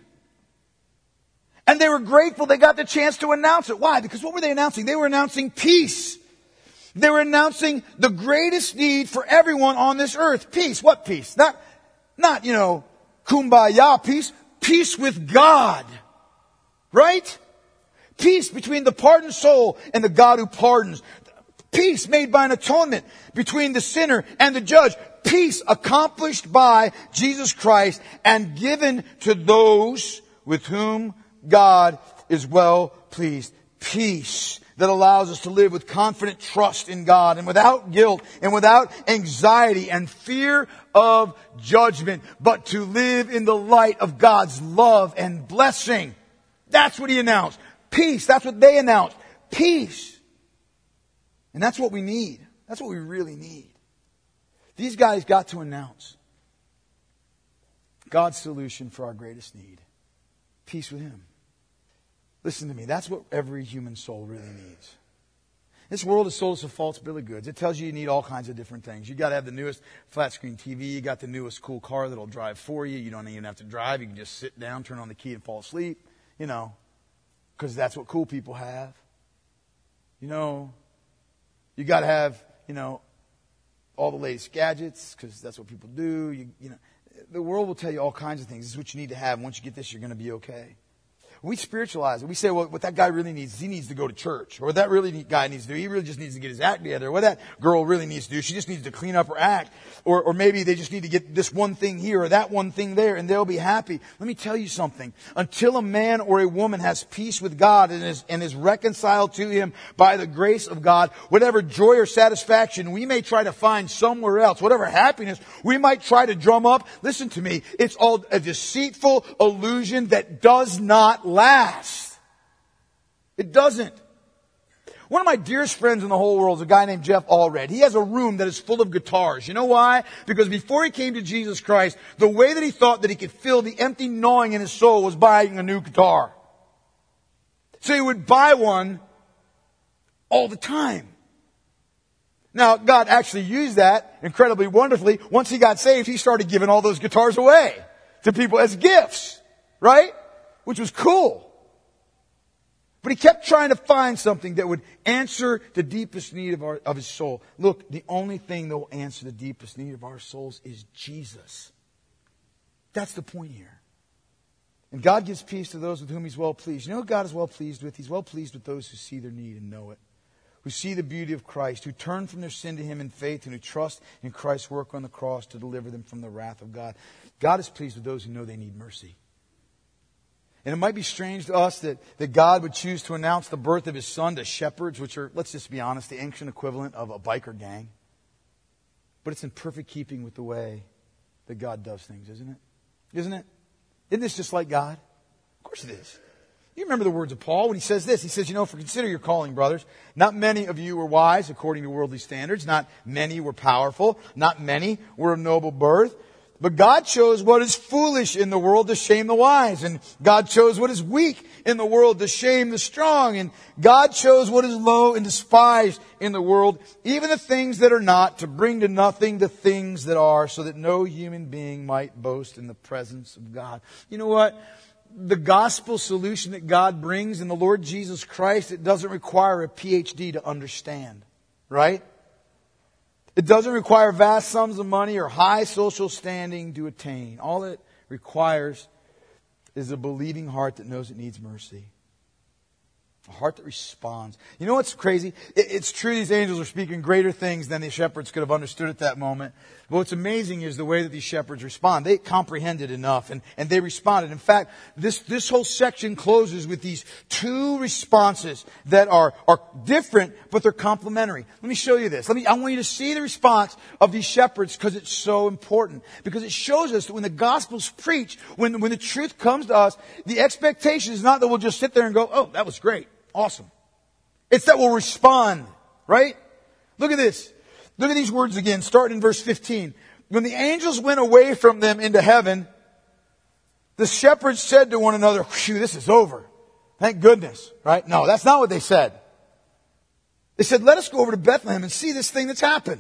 And they were grateful they got the chance to announce it. Why? Because what were they announcing? They were announcing peace. They were announcing the greatest need for everyone on this earth. Peace. What peace? Not kumbaya peace. Peace with God. Right? Peace between the pardoned soul and the God who pardons. Peace made by an atonement between the sinner and the judge. Peace accomplished by Jesus Christ and given to those with whom God is well pleased. Peace that allows us to live with confident trust in God and without guilt and without anxiety and fear of judgment, but to live in the light of God's love and blessing. That's what He announced. Peace. That's what they announced. Peace. And that's what we need. That's what we really need. These guys got to announce God's solution for our greatest need. Peace with Him. Listen to me. That's what every human soul really needs. This world has sold us a false bill of goods. It tells you need all kinds of different things. You got to have the newest flat screen TV. You got the newest cool car that'll drive for you. You don't even have to drive. You can just sit down, turn on the key, and fall asleep. Because that's what cool people have. You got to have all the latest gadgets because that's what people do. The world will tell you all kinds of things. This is what you need to have. Once you get this, you're going to be okay. We spiritualize it. We say, well, what that guy really needs is he needs to go to church. Or what that guy needs to do, he really just needs to get his act together. Or what that girl really needs to do, she just needs to clean up her act. Or maybe they just need to get this one thing here or that one thing there and they'll be happy. Let me tell you something. Until a man or a woman has peace with God and is reconciled to Him by the grace of God, whatever joy or satisfaction we may try to find somewhere else, whatever happiness we might try to drum up, listen to me, it's all a deceitful illusion that does not last. It doesn't. One of my dearest friends in the whole world is a guy named Jeff Allred. He has a room that is full of guitars. You know why? Because before he came to Jesus Christ, the way that he thought that he could fill the empty gnawing in his soul was buying a new guitar. So he would buy one all the time. Now, God actually used that incredibly wonderfully. Once he got saved, he started giving all those guitars away to people as gifts, right? Which was cool. But he kept trying to find something that would answer the deepest need of his soul. Look, the only thing that will answer the deepest need of our souls is Jesus. That's the point here. And God gives peace to those with whom He's well pleased. You know what God is well pleased with? He's well pleased with those who see their need and know it. Who see the beauty of Christ, who turn from their sin to Him in faith, and who trust in Christ's work on the cross to deliver them from the wrath of God. God is pleased with those who know they need mercy. And it might be strange to us that God would choose to announce the birth of His Son to shepherds, which are, let's just be honest, the ancient equivalent of a biker gang. But it's in perfect keeping with the way that God does things, isn't it? Isn't it? Isn't this just like God? Of course it is. You remember the words of Paul when he says this. He says, for consider your calling, brothers. Not many of you were wise according to worldly standards. Not many were powerful. Not many were of noble birth. But God chose what is foolish in the world to shame the wise. And God chose what is weak in the world to shame the strong. And God chose what is low and despised in the world, even the things that are not, to bring to nothing the things that are, so that no human being might boast in the presence of God. You know what? The gospel solution that God brings in the Lord Jesus Christ, it doesn't require a PhD to understand, right? It doesn't require vast sums of money or high social standing to attain. All it requires is a believing heart that knows it needs mercy. A heart that responds. You know what's crazy? It's true these angels are speaking greater things than the shepherds could have understood at that moment. But what's amazing is the way that these shepherds respond. They comprehended enough and they responded. In fact, this whole section closes with these two responses that are different, but they're complementary. Let me show you this. I want you to see the response of these shepherds because it's so important. Because it shows us that when the gospel's preached, when the truth comes to us, the expectation is not that we'll just sit there and go, oh, that was great. Awesome. It's that we'll respond, right? Look at this. Look at these words again, starting in verse 15. When the angels went away from them into heaven, the shepherds said to one another, phew, this is over. Thank goodness, right? No, that's not what they said. They said, let us go over to Bethlehem and see this thing that's happened,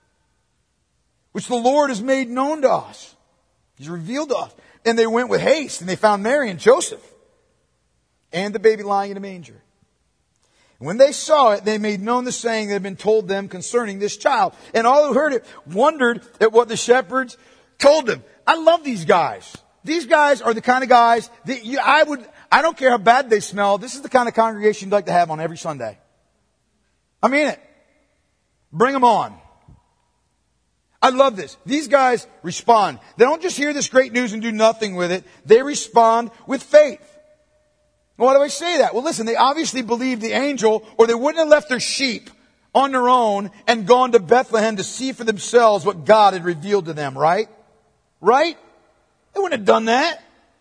which the Lord has made known to us. He's revealed to us. And they went with haste, and they found Mary and Joseph and the baby lying in a manger. When they saw it, they made known the saying that had been told them concerning this child. And all who heard it wondered at what the shepherds told them. I love these guys. These guys are the kind of guys that I don't care how bad they smell. This is the kind of congregation you'd like to have on every Sunday. I mean it. Bring them on. I love this. These guys respond. They don't just hear this great news and do nothing with it. They respond with faith. Why do I say that? Well, listen, they obviously believed the angel, or they wouldn't have left their sheep on their own and gone to Bethlehem to see for themselves what God had revealed to them, right? Right? They wouldn't have done that.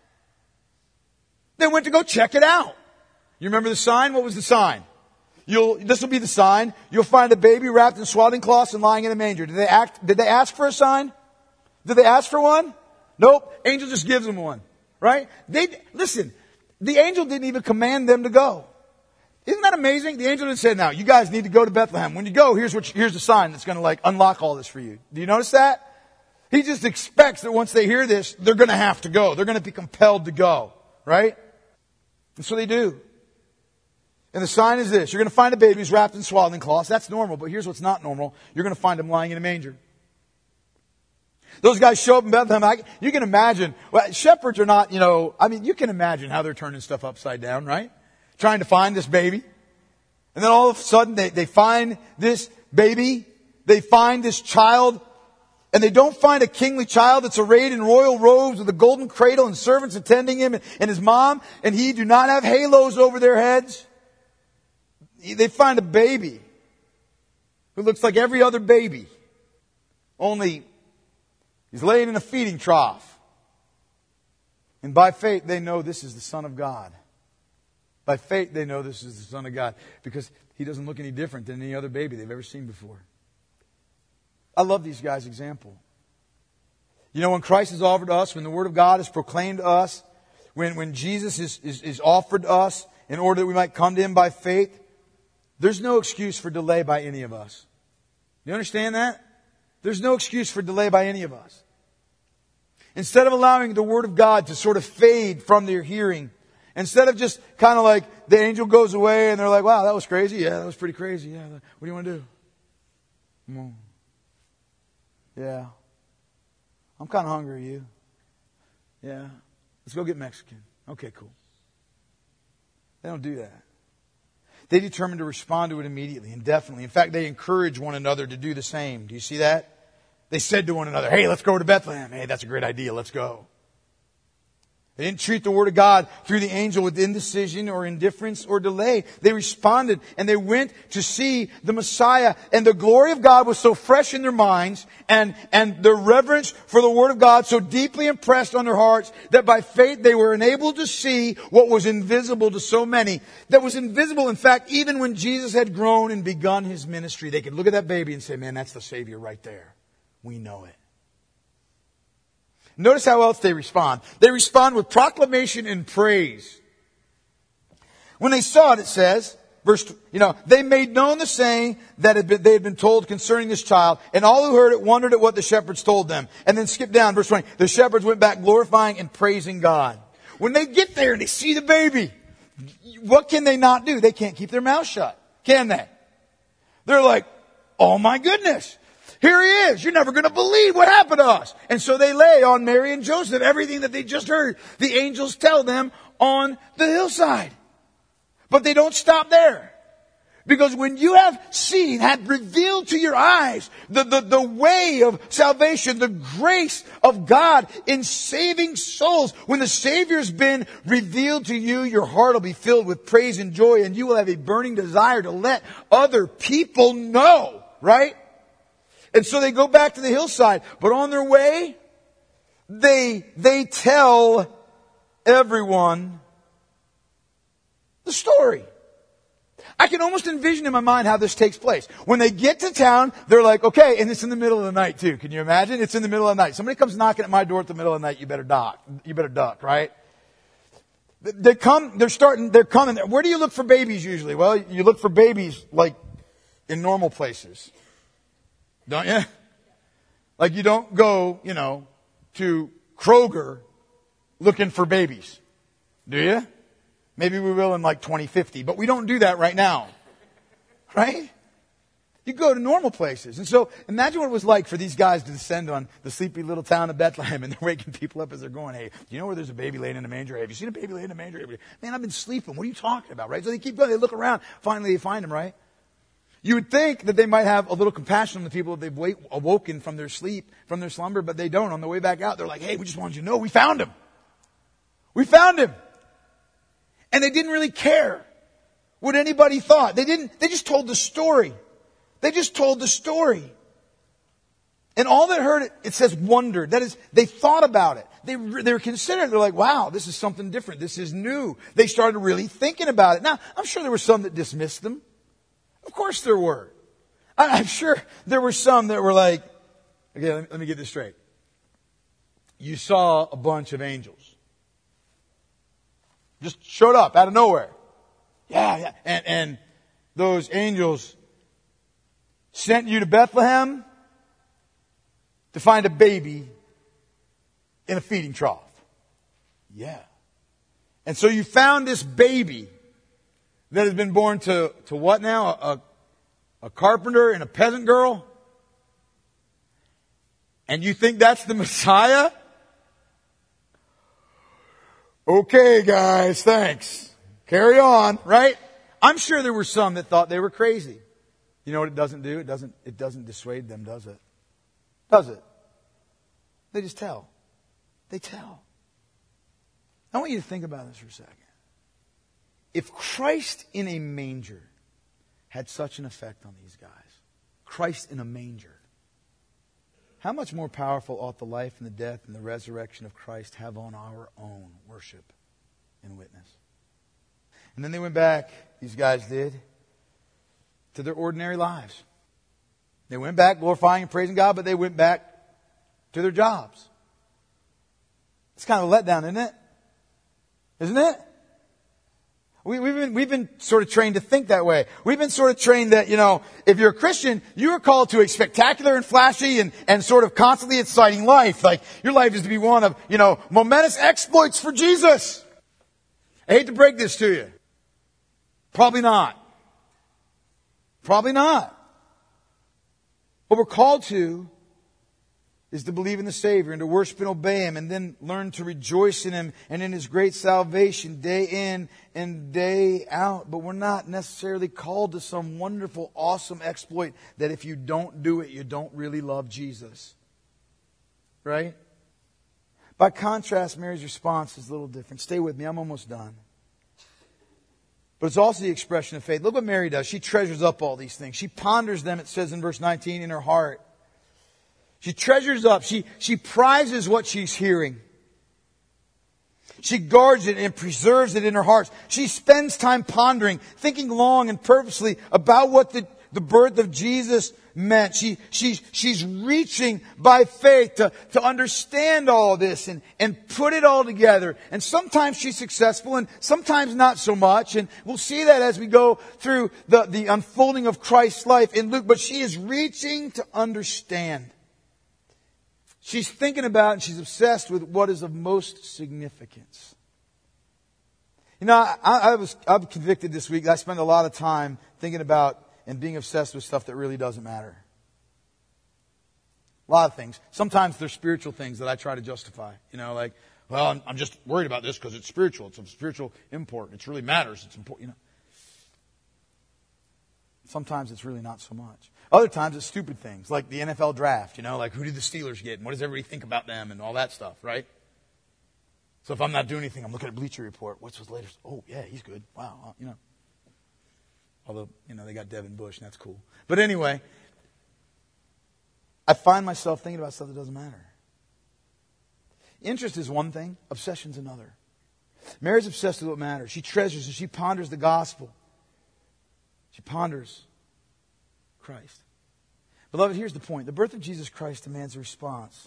They went to go check it out. You remember the sign? What was the sign? This will be the sign. You'll find a baby wrapped in swaddling cloths and lying in a manger. Did they ask for a sign? Did they ask for one? Nope. Angel just gives them one, right? Listen. The angel didn't even command them to go. Isn't that amazing? The angel didn't say, now, you guys need to go to Bethlehem. When you go, here's the sign that's going to unlock all this for you. Do you notice that? He just expects that once they hear this, they're going to have to go. They're going to be compelled to go. Right? And so they do. And the sign is this. You're going to find a baby who's wrapped in swaddling cloths. That's normal. But here's what's not normal. You're going to find him lying in a manger. Those guys show up in Bethlehem. You can imagine. Well, shepherds are not, you can imagine how they're turning stuff upside down, right? Trying to find this baby. And then all of a sudden they find this baby. They find this child. And they don't find a kingly child that's arrayed in royal robes with a golden cradle and servants attending him and his mom and he do not have halos over their heads. They find a baby who looks like every other baby. Only he's laying in a feeding trough. And by faith, they know this is the Son of God. By faith, they know this is the Son of God because He doesn't look any different than any other baby they've ever seen before. I love these guys' example. You know, when Christ is offered to us, when the Word of God is proclaimed to us, when Jesus is offered to us in order that we might come to Him by faith, there's no excuse for delay by any of us. You understand that? There's no excuse for delay by any of us. Instead of allowing the Word of God to sort of fade from their hearing, instead of just kind of like the angel goes away and they're like, wow, that was crazy. Yeah, that was pretty crazy. Yeah, what do you want to do? Come on. Yeah. I'm kind of hungry, you. Yeah. Let's go get Mexican. Okay, cool. They don't do that. They determine to respond to it immediately and definitely. In fact, they encourage one another to do the same. Do you see that? They said to one another, hey, let's go to Bethlehem. Hey, that's a great idea. Let's go. They didn't treat the Word of God through the angel with indecision or indifference or delay. They responded and they went to see the Messiah. And the glory of God was so fresh in their minds and their reverence for the Word of God so deeply impressed on their hearts that by faith they were enabled to see what was invisible to so many. That was invisible, in fact, even when Jesus had grown and begun His ministry. They could look at that baby and say, man, that's the Savior right there. We know it. Notice how else they respond. They respond with proclamation and praise. When they saw it, it says, they made known the saying that they had been told concerning this child, and all who heard it wondered at what the shepherds told them. And then skip down, verse 20. The shepherds went back glorifying and praising God. When they get there and they see the baby, what can they not do? They can't keep their mouth shut, can they? They're like, oh my goodness. Here He is. You're never going to believe what happened to us. And so they lay on Mary and Joseph everything that they just heard the angels tell them on the hillside. But they don't stop there. Because when you have seen, had revealed to your eyes the way of salvation, the grace of God in saving souls, when the Savior's been revealed to you, your heart will be filled with praise and joy, and you will have a burning desire to let other people know, right? And so they go back to the hillside, but on their way, they tell everyone the story. I can almost envision in my mind how this takes place. When they get to town, they're like, okay, and it's in the middle of the night too. Can you imagine? It's in the middle of the night. Somebody comes knocking at my door at the middle of the night, you better duck, right? They're coming. Where do you look for babies usually? Well, you look for babies like in normal places. Don't you? Like you don't go, to Kroger looking for babies. Do you? Maybe we will in like 2050, but we don't do that right now. Right? You go to normal places. And so imagine what it was like for these guys to descend on the sleepy little town of Bethlehem, and they're waking people up as they're going, hey, do you know where there's a baby laying in a manger? Hey, have you seen a baby laying in a manger? Man, I've been sleeping. What are you talking about? Right? So they keep going. They look around. Finally, they find him, right? You would think that they might have a little compassion on the people that they've awoken from their sleep, from their slumber, but they don't. On the way back out, they're like, hey, we just wanted you to know we found him. We found him. And they didn't really care what anybody thought. They just told the story. They just told the story. And all that heard it says wondered. That is, they thought about it. They were considering. They're like, wow, this is something different. This is new. They started really thinking about it. Now, I'm sure there were some that dismissed them. Of course there were. I'm sure there were some that were like, okay, let me get this straight. You saw a bunch of angels. Just showed up out of nowhere. Yeah. And those angels sent you to Bethlehem to find a baby in a feeding trough. Yeah. And so you found this baby that has been born to what now? A carpenter and a peasant girl? And you think that's the Messiah? Okay, guys, thanks. Carry on, right? I'm sure there were some that thought they were crazy. You know what it doesn't do? It doesn't dissuade them, does it? Does it? They just tell. They tell. I want you to think about this for a second. If Christ in a manger had such an effect on these guys, Christ in a manger, how much more powerful ought the life and the death and the resurrection of Christ have on our own worship and witness? And then they went back, these guys did, to their ordinary lives. They went back glorifying and praising God, but they went back to their jobs. It's kind of a letdown, isn't it? Isn't it? We've been sort of trained to think that way. We've been sort of trained that, if you're a Christian, you are called to a spectacular and flashy and sort of constantly exciting life. Like, your life is to be one of, momentous exploits for Jesus. I hate to break this to you. Probably not. Probably not. What we're called to is to believe in the Savior and to worship and obey Him and then learn to rejoice in Him and in His great salvation day in and day out. But we're not necessarily called to some wonderful, awesome exploit that if you don't do it, you don't really love Jesus. Right? By contrast, Mary's response is a little different. Stay with me, I'm almost done. But it's also the expression of faith. Look what Mary does. She treasures up all these things. She ponders them, it says in verse 19, in her heart. She treasures up. She prizes what she's hearing. She guards it and preserves it in her heart. She spends time pondering, thinking long and purposely about what the birth of Jesus meant. She's reaching by faith to understand all this and put it all together. And sometimes she's successful and sometimes not so much. And we'll see that as we go through the unfolding of Christ's life in Luke. But she is reaching to understand. She's thinking about and she's obsessed with what is of most significance. I'm convicted this week. I spend a lot of time thinking about and being obsessed with stuff that really doesn't matter. A lot of things. Sometimes they're spiritual things that I try to justify. I'm just worried about this because it's spiritual. It's of spiritual import. It really matters. It's important. Sometimes it's really not so much. Other times it's stupid things, like the NFL draft, like who did the Steelers get and what does everybody think about them and all that stuff, right? So if I'm not doing anything, I'm looking at Bleacher Report. What's his latest? Oh, yeah, he's good. Wow, Although, they got Devin Bush, and that's cool. But anyway, I find myself thinking about stuff that doesn't matter. Interest is one thing, obsession's another. Mary's obsessed with what matters. She treasures and she ponders the gospel. She ponders Christ. Beloved, here's the point. The birth of Jesus Christ demands a response.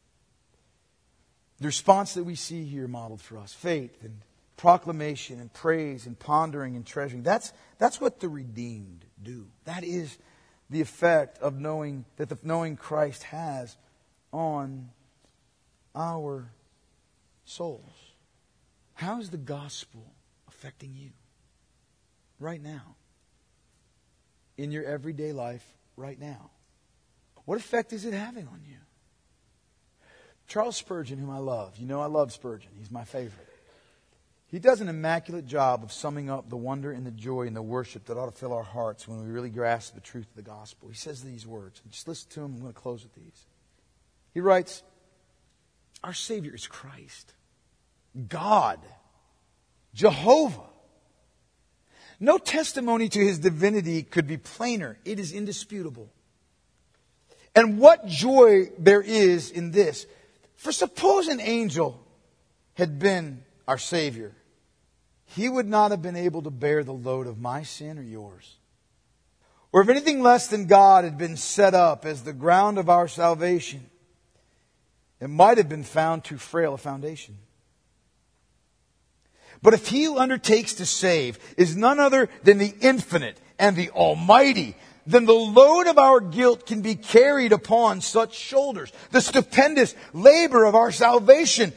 The response that we see here modeled for us. Faith and proclamation and praise and pondering and treasuring. That's what the redeemed do. That is the effect of knowing Christ has on our souls. How is the gospel affecting you right now? In your everyday life right now? What effect is it having on you? Charles Spurgeon, whom I love. I love Spurgeon. He's my favorite. He does an immaculate job of summing up the wonder and the joy and the worship that ought to fill our hearts when we really grasp the truth of the gospel. He says these words. Just listen to him. I'm going to close with these. He writes, our Savior is Christ. God. Jehovah. No testimony to His divinity could be plainer. It is indisputable. And what joy there is in this. For suppose an angel had been our Savior, He would not have been able to bear the load of my sin or yours. Or if anything less than God had been set up as the ground of our salvation, it might have been found too frail a foundation. But if He who undertakes to save is none other than the infinite and the almighty, then the load of our guilt can be carried upon such shoulders. The stupendous labor of our salvation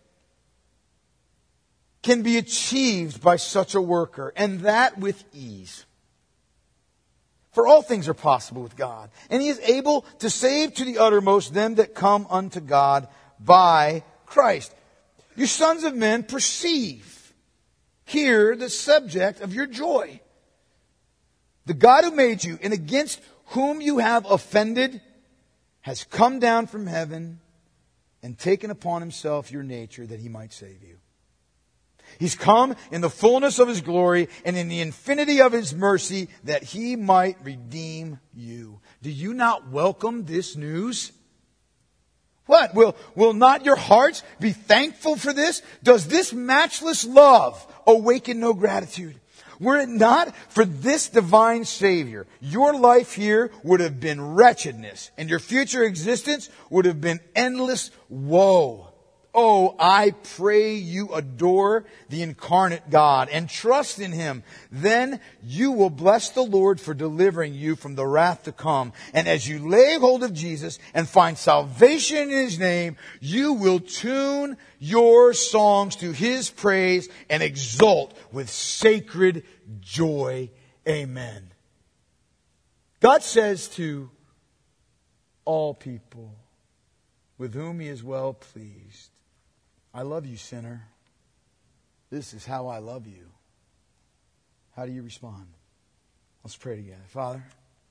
can be achieved by such a worker, and that with ease. For all things are possible with God, and He is able to save to the uttermost them that come unto God by Christ. You sons of men, perceive here the subject of your joy. The God who made you and against whom you have offended has come down from heaven and taken upon Himself your nature that He might save you. He's come in the fullness of His glory and in the infinity of His mercy that He might redeem you. Do you not welcome this news? What? Will not your hearts be thankful for this? Does this matchless love awaken no gratitude? Were it not for this divine Savior, your life here would have been wretchedness, and your future existence would have been endless woe. Oh, I pray you adore the incarnate God and trust in Him. Then you will bless the Lord for delivering you from the wrath to come. And as you lay hold of Jesus and find salvation in His name, you will tune your songs to His praise and exult with sacred joy. Amen. God says to all people with whom He is well pleased, I love you, sinner. This is how I love you. How do you respond? Let's pray together. Father,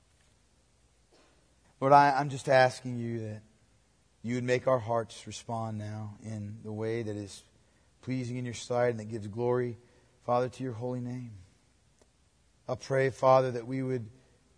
Lord, I'm just asking you that you would make our hearts respond now in the way that is pleasing in your sight and that gives glory, Father, to your holy name. I pray, Father, that we would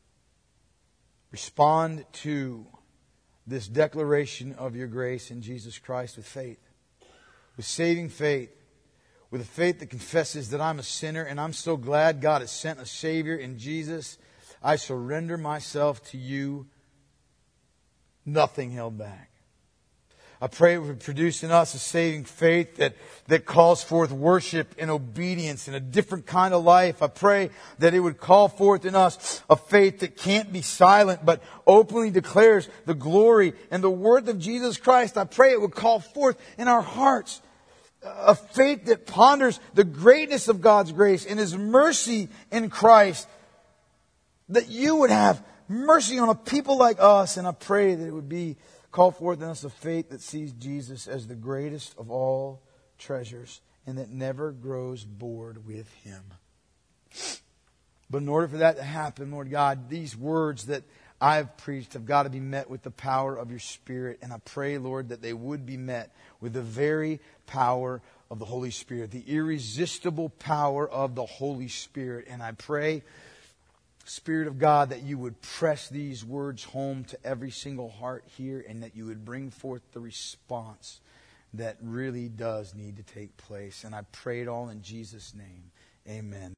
respond to this declaration of your grace in Jesus Christ with faith. With saving faith, with a faith that confesses that I'm a sinner and I'm so glad God has sent a Savior in Jesus. I surrender myself to you, nothing held back. I pray it would produce in us a saving faith that calls forth worship and obedience and a different kind of life. I pray that it would call forth in us a faith that can't be silent but openly declares the glory and the worth of Jesus Christ. I pray it would call forth in our hearts a faith that ponders the greatness of God's grace and His mercy in Christ. That you would have mercy on a people like us. And I pray that it would be call forth in us a faith that sees Jesus as the greatest of all treasures and that never grows bored with Him. But in order for that to happen, Lord God, these words that I've preached have got to be met with the power of your Spirit. And I pray, Lord, that they would be met with the very power of the Holy Spirit, the irresistible power of the Holy Spirit. And I pray, Spirit of God, that you would press these words home to every single heart here and that you would bring forth the response that really does need to take place. And I pray it all in Jesus' name. Amen.